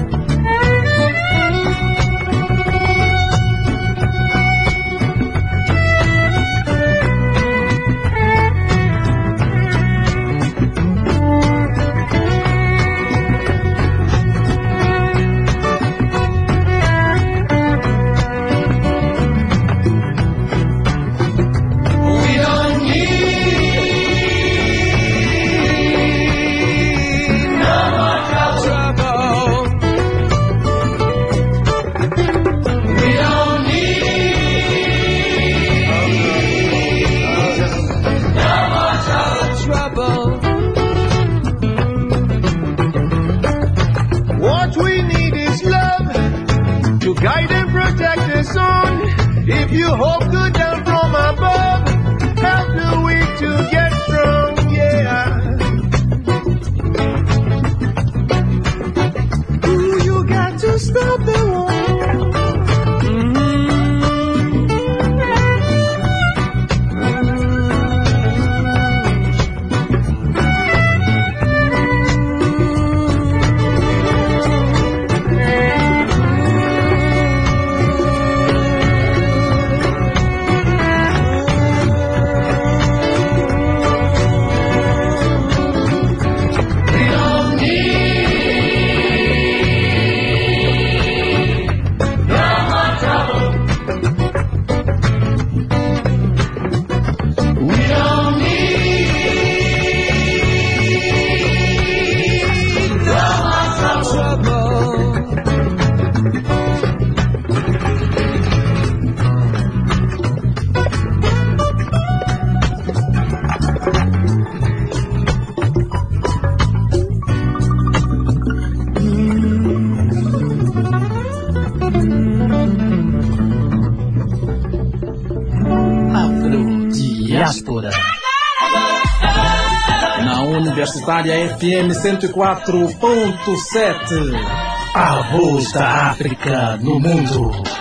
We don't need no more trouble. We don't need no more trouble. What we need is love to guide and protect us on. If you hope good down from above, help the weak to get strong, yeah. Universitária F M cento e quatro ponto sete. A voz da África no mundo.